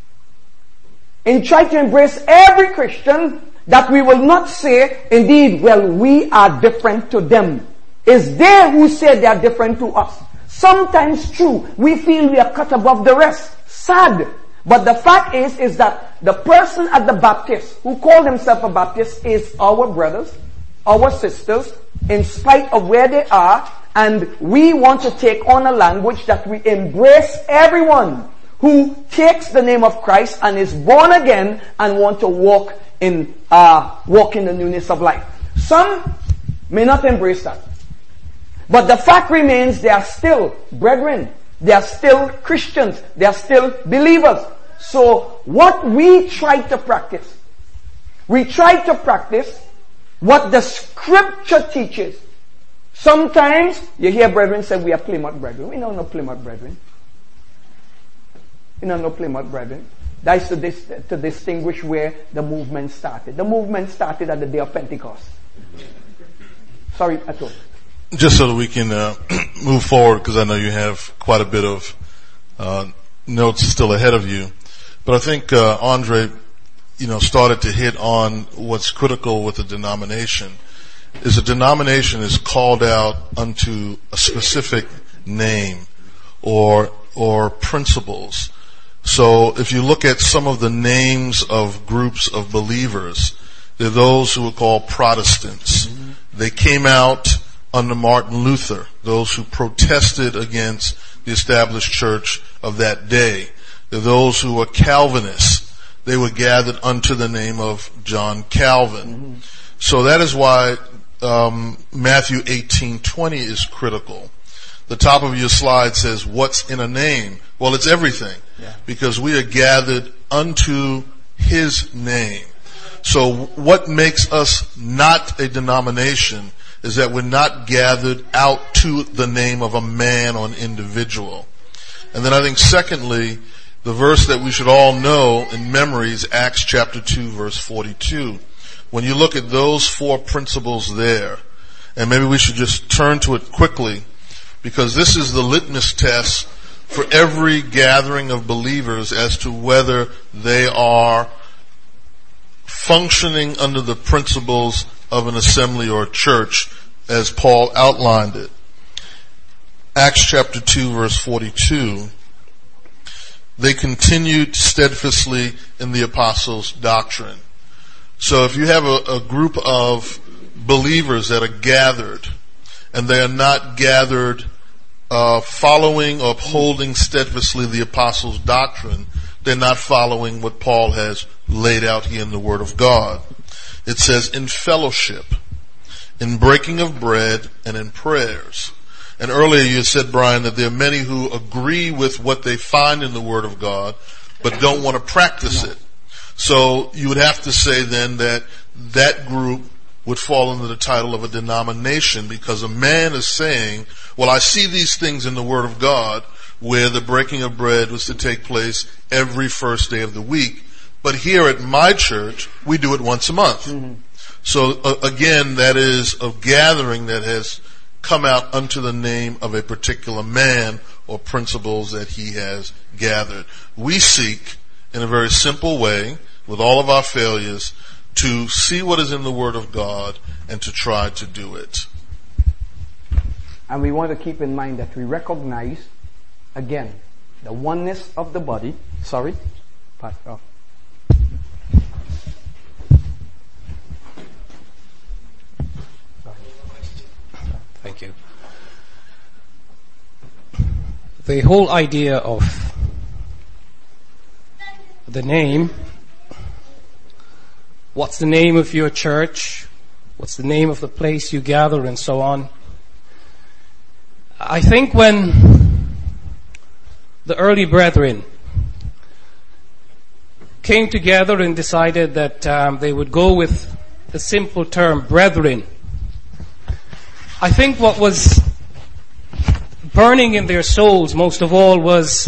And try to embrace every Christian, that we will not say, indeed, well, we are different to them. It's they who say they are different to us. Sometimes true, we feel we are cut above the rest. Sad. But the fact is, is that the person at the Baptist, who call themselves a Baptist, is our brothers, our sisters, in spite of where they are, and we want to take on a language that we embrace everyone who takes the name of Christ and is born again and want to walk in, uh, walk in the newness of life. Some may not embrace that. But the fact remains, they are still brethren. They are still Christians. They are still believers. So what we try to practice, we try to practice what the scripture teaches. Sometimes you hear brethren say we are Plymouth brethren. We don't know Plymouth brethren. We don't know Plymouth brethren. That is to, dis- to distinguish where the movement started. The movement started at the day of Pentecost. Sorry, Ato. Just so that we can uh, move forward, because I know you have quite a bit of uh, notes still ahead of you. But I think uh, Andre, you know, started to hit on what's critical with a denomination. Is a denomination is called out unto a specific name or or principles. So if you look at some of the names of groups of believers, they're those who are called Protestants. Mm-hmm. They came out under Martin Luther, those who protested against the established church of that day. They're those who were Calvinists. They were gathered unto the name of John Calvin. Mm-hmm. So that is why um, Matthew eighteen twenty is critical. The top of your slide says, what's in a name? Well, it's everything. Yeah. Because we are gathered unto His name. So what makes us not a denomination is that we're not gathered out to the name of a man or an individual. And then I think secondly, the verse that we should all know in memory is Acts chapter two verse forty-two. when you look at those four principles there, and maybe we should just turn to it quickly, because this is the litmus test for every gathering of believers as to whether they are functioning under the principles of an assembly or a church as Paul outlined it. Acts chapter two verse forty-two, they continued steadfastly in the apostles' doctrine. So if you have a, a group of believers that are gathered, and they are not gathered uh, following or upholding steadfastly the apostles' doctrine, they're not following what Paul has laid out here in the Word of God. It says, in fellowship, in breaking of bread, and in prayers. And earlier you said, Brian, that there are many who agree with what they find in the Word of God, but don't want to practice it. So you would have to say then that that group would fall under the title of a denomination, because a man is saying, well, I see these things in the Word of God where the breaking of bread was to take place every first day of the week, but here at my church, we do it once a month. Mm-hmm. So uh, again, that is a gathering that has come out unto the name of a particular man or principles that he has gathered. We seek, in a very simple way, with all of our failures, to see what is in the Word of God and to try to do it. And we want to keep in mind that we recognize, again, the oneness of the body. Sorry? Pass it off. Thank you. The whole idea of the name, what's the name of your church, what's the name of the place you gather, and so on. I think when the early brethren came together and decided that um, they would go with the simple term brethren, I think what was burning in their souls most of all was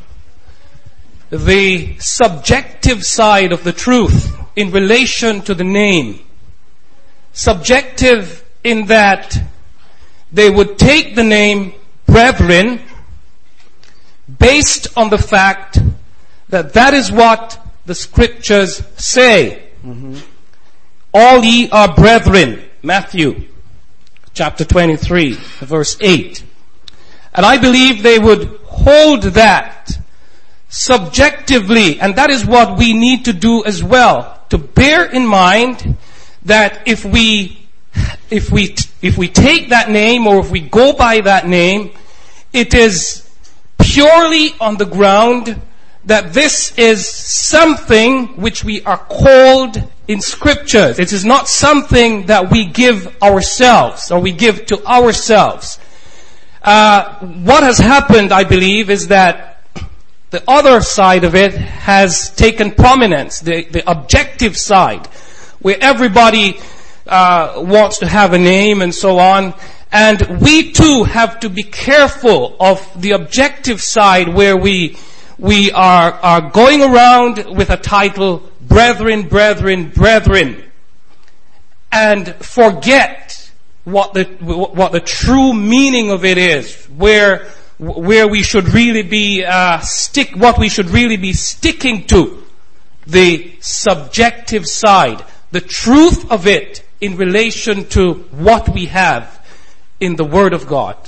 the subjective side of the truth in relation to the name. Subjective in that they would take the name brethren based on the fact that that is what the scriptures say. Mm-hmm. All ye are brethren, Matthew chapter twenty-three, verse eight. And I believe they would hold that subjectively, and that is what we need to do as well, to bear in mind that if we if we if we take that name, or if we go by that name, it is purely on the ground that this is something which we are called in scriptures. It is not something that we give ourselves, or we give to ourselves. Uh, what has happened, I believe, is that the other side of it has taken prominence, the, the objective side, where everybody uh, wants to have a name and so on. And we too have to be careful of the objective side, where we we are, are going around with a title, brethren, brethren, brethren, and forget what the what the true meaning of it is, where where we should really be uh, stick what we should really be sticking to, the subjective side, the truth of it in relation to what we have in the Word of God.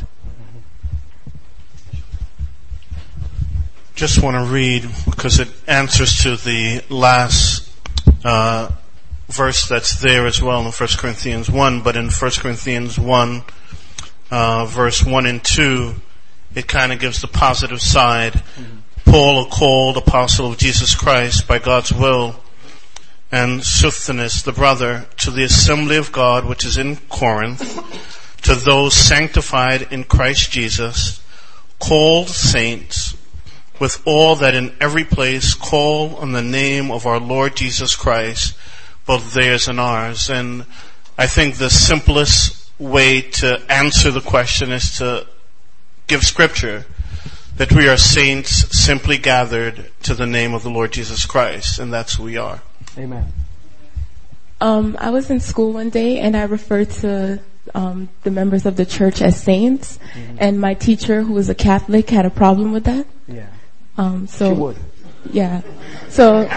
Just want to read, because it answers to the last uh, verse that's there as well in First Corinthians one, but in First Corinthians one, uh, verse one and two, it kind of gives the positive side. Mm-hmm. Paul, a called apostle of Jesus Christ by God's will, and Sosthenes, the brother, to the assembly of God which is in Corinth, to those sanctified in Christ Jesus, called saints, with all that in every place call on the name of our Lord Jesus Christ, both theirs and ours. And I think the simplest way to answer the question is to give scripture, that we are saints simply gathered to the name of the Lord Jesus Christ, and that's who we are. Amen. Um, I was in school one day and I referred to um, the members of the church as saints, mm-hmm. and my teacher, who was a Catholic, had a problem with that. Yeah. Um, so, she would. Yeah. So.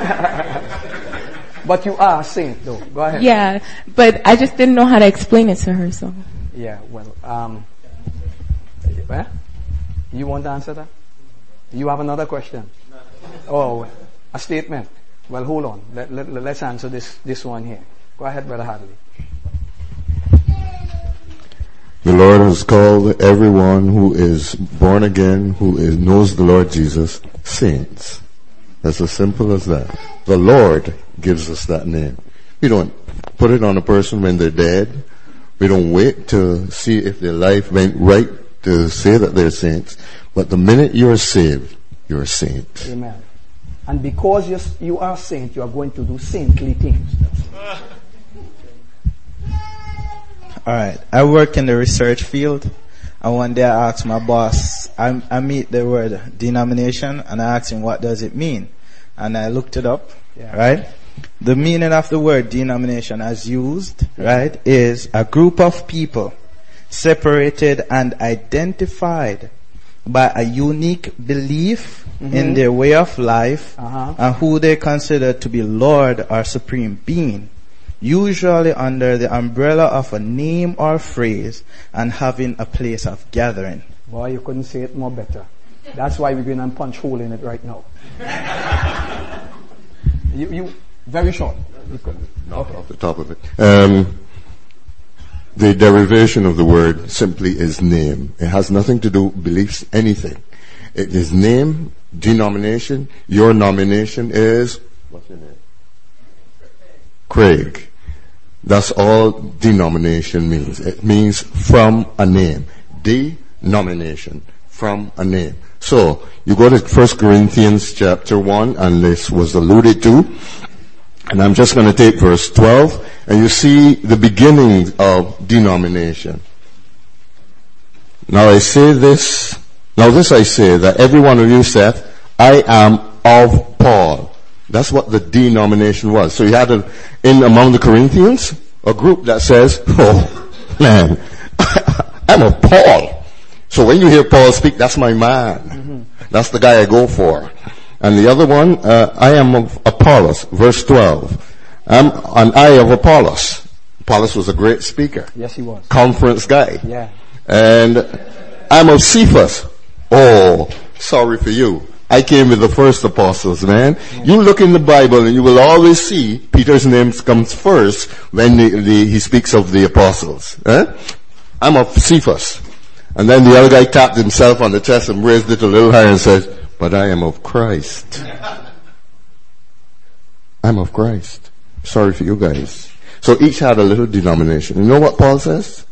But you are a saint, though. Go ahead. Yeah, but I just didn't know how to explain it to her, so. Yeah. Well, um, eh? You want to answer that? You have another question? Oh, a statement. Well, hold on. Let, let, let's answer this, this one here. Go ahead, Brother Hadley. The Lord has called everyone who is born again, who is, knows the Lord Jesus, saints. That's as simple as that. The Lord gives us that name. We don't put it on a person when they're dead. We don't wait to see if their life went right to say that they're saints. But the minute you're saved, you're a saint. Amen. And because you're, you are saint, you are going to do saintly things. Alright, I work in the research field, and one day I asked my boss, I, I meet the word denomination, and I asked him what does it mean? And I looked it up, yeah. Right? The meaning of the word denomination as used, right, is a group of people separated and identified by a unique belief mm-hmm. in their way of life uh-huh. and who they consider to be Lord or supreme being, usually under the umbrella of a name or phrase and having a place of gathering. Boy, you couldn't say it more better. That's why we're going to punch hole in it right now. you, you, very short. Not okay. Off the top of it. Um, the derivation of the word simply is name. It has nothing to do with beliefs, anything. It is name, denomination. Your nomination is, what's your name? Craig. That's all denomination means. It means from a name. Denomination. From a name. So, you go to First Corinthians chapter one, and this was alluded to. And I'm just going to take verse twelve, and you see the beginning of denomination. Now I say this, now this I say, that every one of you saith, I am of Paul. That's what the denomination was. So you had a, in among the Corinthians, a group that says, oh, man, I'm of Paul. So when you hear Paul speak, that's my man. Mm-hmm. That's the guy I go for. And the other one, uh, I am of Apollos, verse twelve. I'm an I of Apollos. Apollos was a great speaker. Yes, he was. Conference guy. Yeah. And I'm of Cephas. Oh, sorry for you. I came with the first apostles, man. Yeah. You look in the Bible and you will always see Peter's name comes first when the, the, he speaks of the apostles. Eh? I'm of Cephas. And then the other guy tapped himself on the chest and raised it a little higher and said, but I am of Christ. I'm of Christ. Sorry for you guys. So each had a little denomination. You know what Paul says?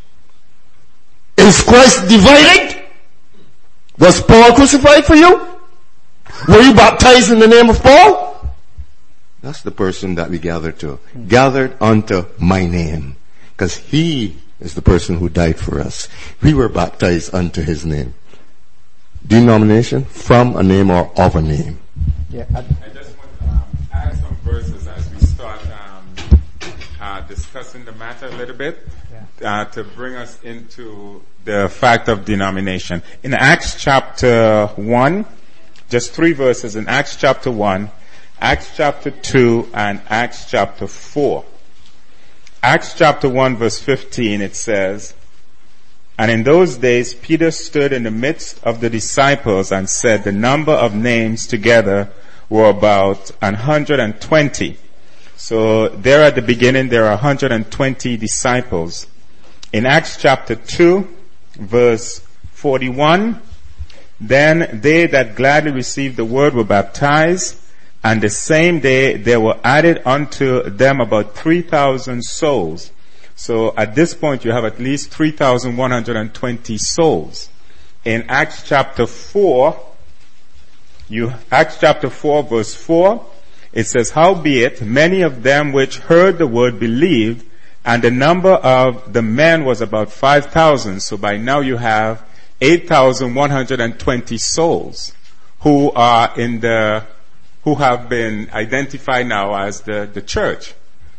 Is Christ divided? Was Paul crucified for you? Were you baptized in the name of Paul? That's the person that we gathered to. Gathered unto my name. Because he is the person who died for us. We were baptized unto his name. Denomination, from a name or of a name. Yeah, I, I just want to um, add some verses as we start um, uh, discussing the matter a little bit yeah. uh, to bring us into the fact of denomination. In Acts chapter one, just three verses in Acts chapter one, Acts chapter two, and Acts chapter four. Acts chapter one verse fifteen, it says, and in those days Peter stood in the midst of the disciples and said, the number of names together were about one hundred twenty. So there at the beginning there are one hundred twenty disciples. In Acts chapter two, verse forty-one, then they that gladly received the word were baptized, and the same day there were added unto them about three thousand souls. So at this point you have at least three thousand one hundred twenty souls. In Acts chapter four, you, Acts chapter four verse four, it says, howbeit many of them which heard the word believed, and the number of the men was about five thousand. So by now you have eight thousand one hundred twenty souls who are in the, who have been identified now as the, the church.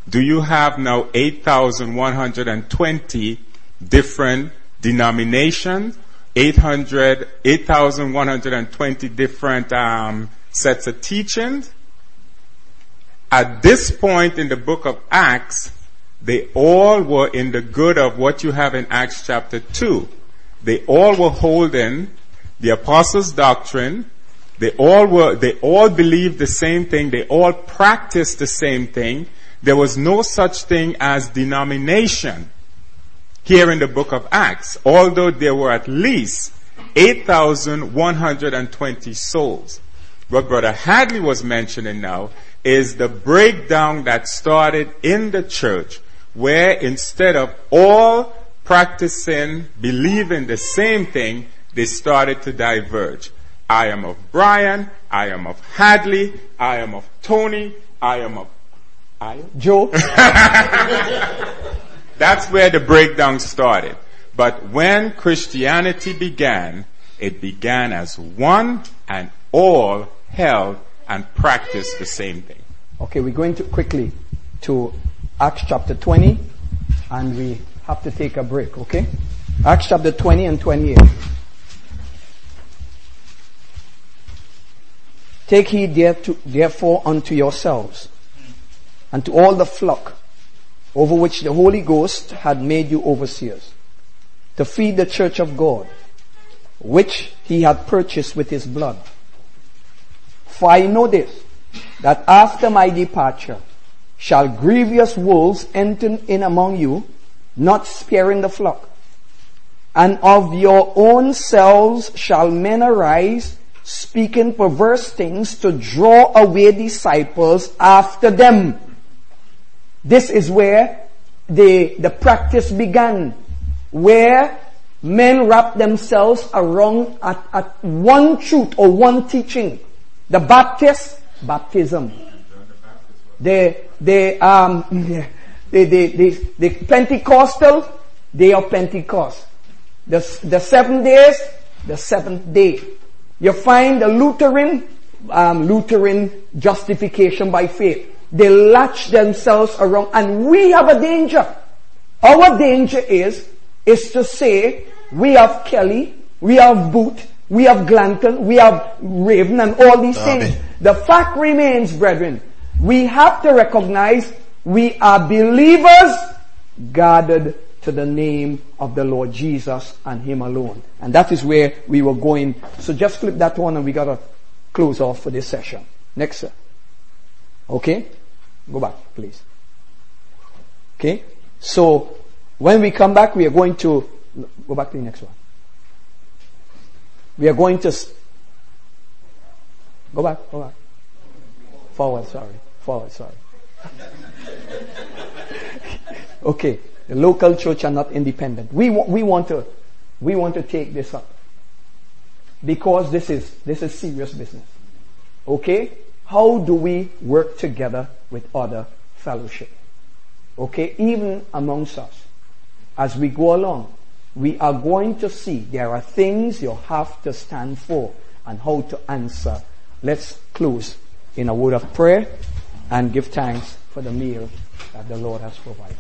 Do you have now eight thousand one hundred twenty different denominations, eight thousand one hundred twenty different um, sets of teachings? At this point in the book of Acts, they all were in the good of what you have in Acts chapter two. They all were holding the apostles' doctrine. They all were, they all believed the same thing. They all practiced the same thing. There was no such thing as denomination here in the book of Acts, although there were at least eight thousand one hundred twenty souls. What Brother Hadley was mentioning now is the breakdown that started in the church, where instead of all practicing, believing the same thing, they started to diverge. I am of Brian, I am of Hadley, I am of Tony, I am of I am Joe. That's where the breakdown started. But when Christianity began, it began as one and all held and practiced the same thing. Okay, we're going to quickly to Acts chapter twenty, and we have to take a break, okay? Acts chapter twenty and twenty-eight. Take heed therefore unto yourselves, and to all the flock, over which the Holy Ghost had made you overseers, to feed the church of God, which he had purchased with his blood. For I know this, that after my departure shall grievous wolves enter in among you, not sparing the flock. And of your own selves shall men arise, speaking perverse things, to draw away disciples after them. This is where the, the practice began, where men wrap themselves around at, at one truth or one teaching. The Baptist, baptism. The, the, um, the, the, the, the Pentecostal, day of Pentecost. The, the seven days, the seventh day. You find the Lutheran, um, Lutheran justification by faith. They latch themselves around, and we have a danger. Our danger is, is to say, we have Kelly, we have Booth, we have Glanton, we have Raven, and all these Darby. things. The fact remains, brethren, we have to recognize we are believers gathered to the name of the Lord Jesus and Him alone. And that is where we were going. So just flip that one and we gotta close off for this session. Next, sir. Okay? Go back, please. Okay? So, when we come back, we are going to, go back to the next one. We are going to, go back, go back. Forward, sorry. Forward, sorry. Okay. The local church are not independent. We, we want to, we want to take this up. Because this is, this is serious business. Okay? How do we work together with other fellowship? Okay? Even amongst us. As we go along, we are going to see there are things you have to stand for and how to answer. Let's close in a word of prayer and give thanks for the meal that the Lord has provided.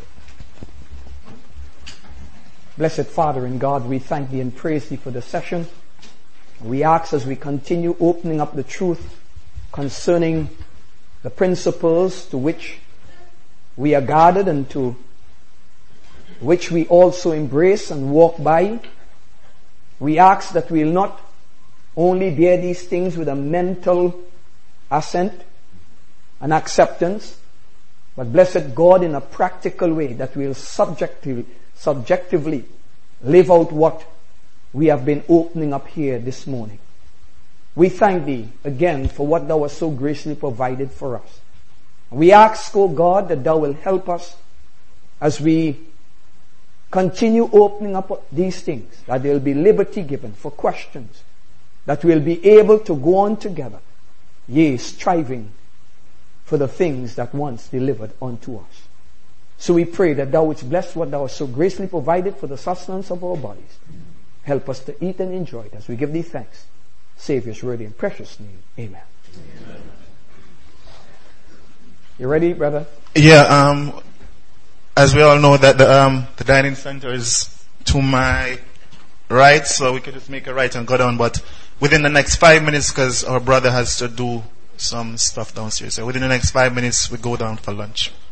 Blessed Father and God, we thank Thee and praise Thee for the session. We ask as we continue opening up the truth concerning the principles to which we are guarded and to which we also embrace and walk by. We ask that we will not only bear these things with a mental assent and acceptance, but blessed God, in a practical way, that we will subjectively, subjectively live out what we have been opening up here this morning. We thank Thee again for what Thou hast so graciously provided for us. We ask, O God, that Thou will help us as we continue opening up these things, that there will be liberty given for questions, that we'll be able to go on together, yea, striving for the things that once delivered unto us. So we pray that Thou wouldst bless what Thou hast so graciously provided for the sustenance of our bodies. Help us to eat and enjoy it as we give Thee thanks. Savior's worthy and precious name. Amen. Amen. You ready, brother? Yeah, um, as we all know that the, um, the dining center is to my right, so we could just make a right and go down, but within the next five minutes, because our brother has to do some stuff downstairs, so within the next five minutes, we go down for lunch.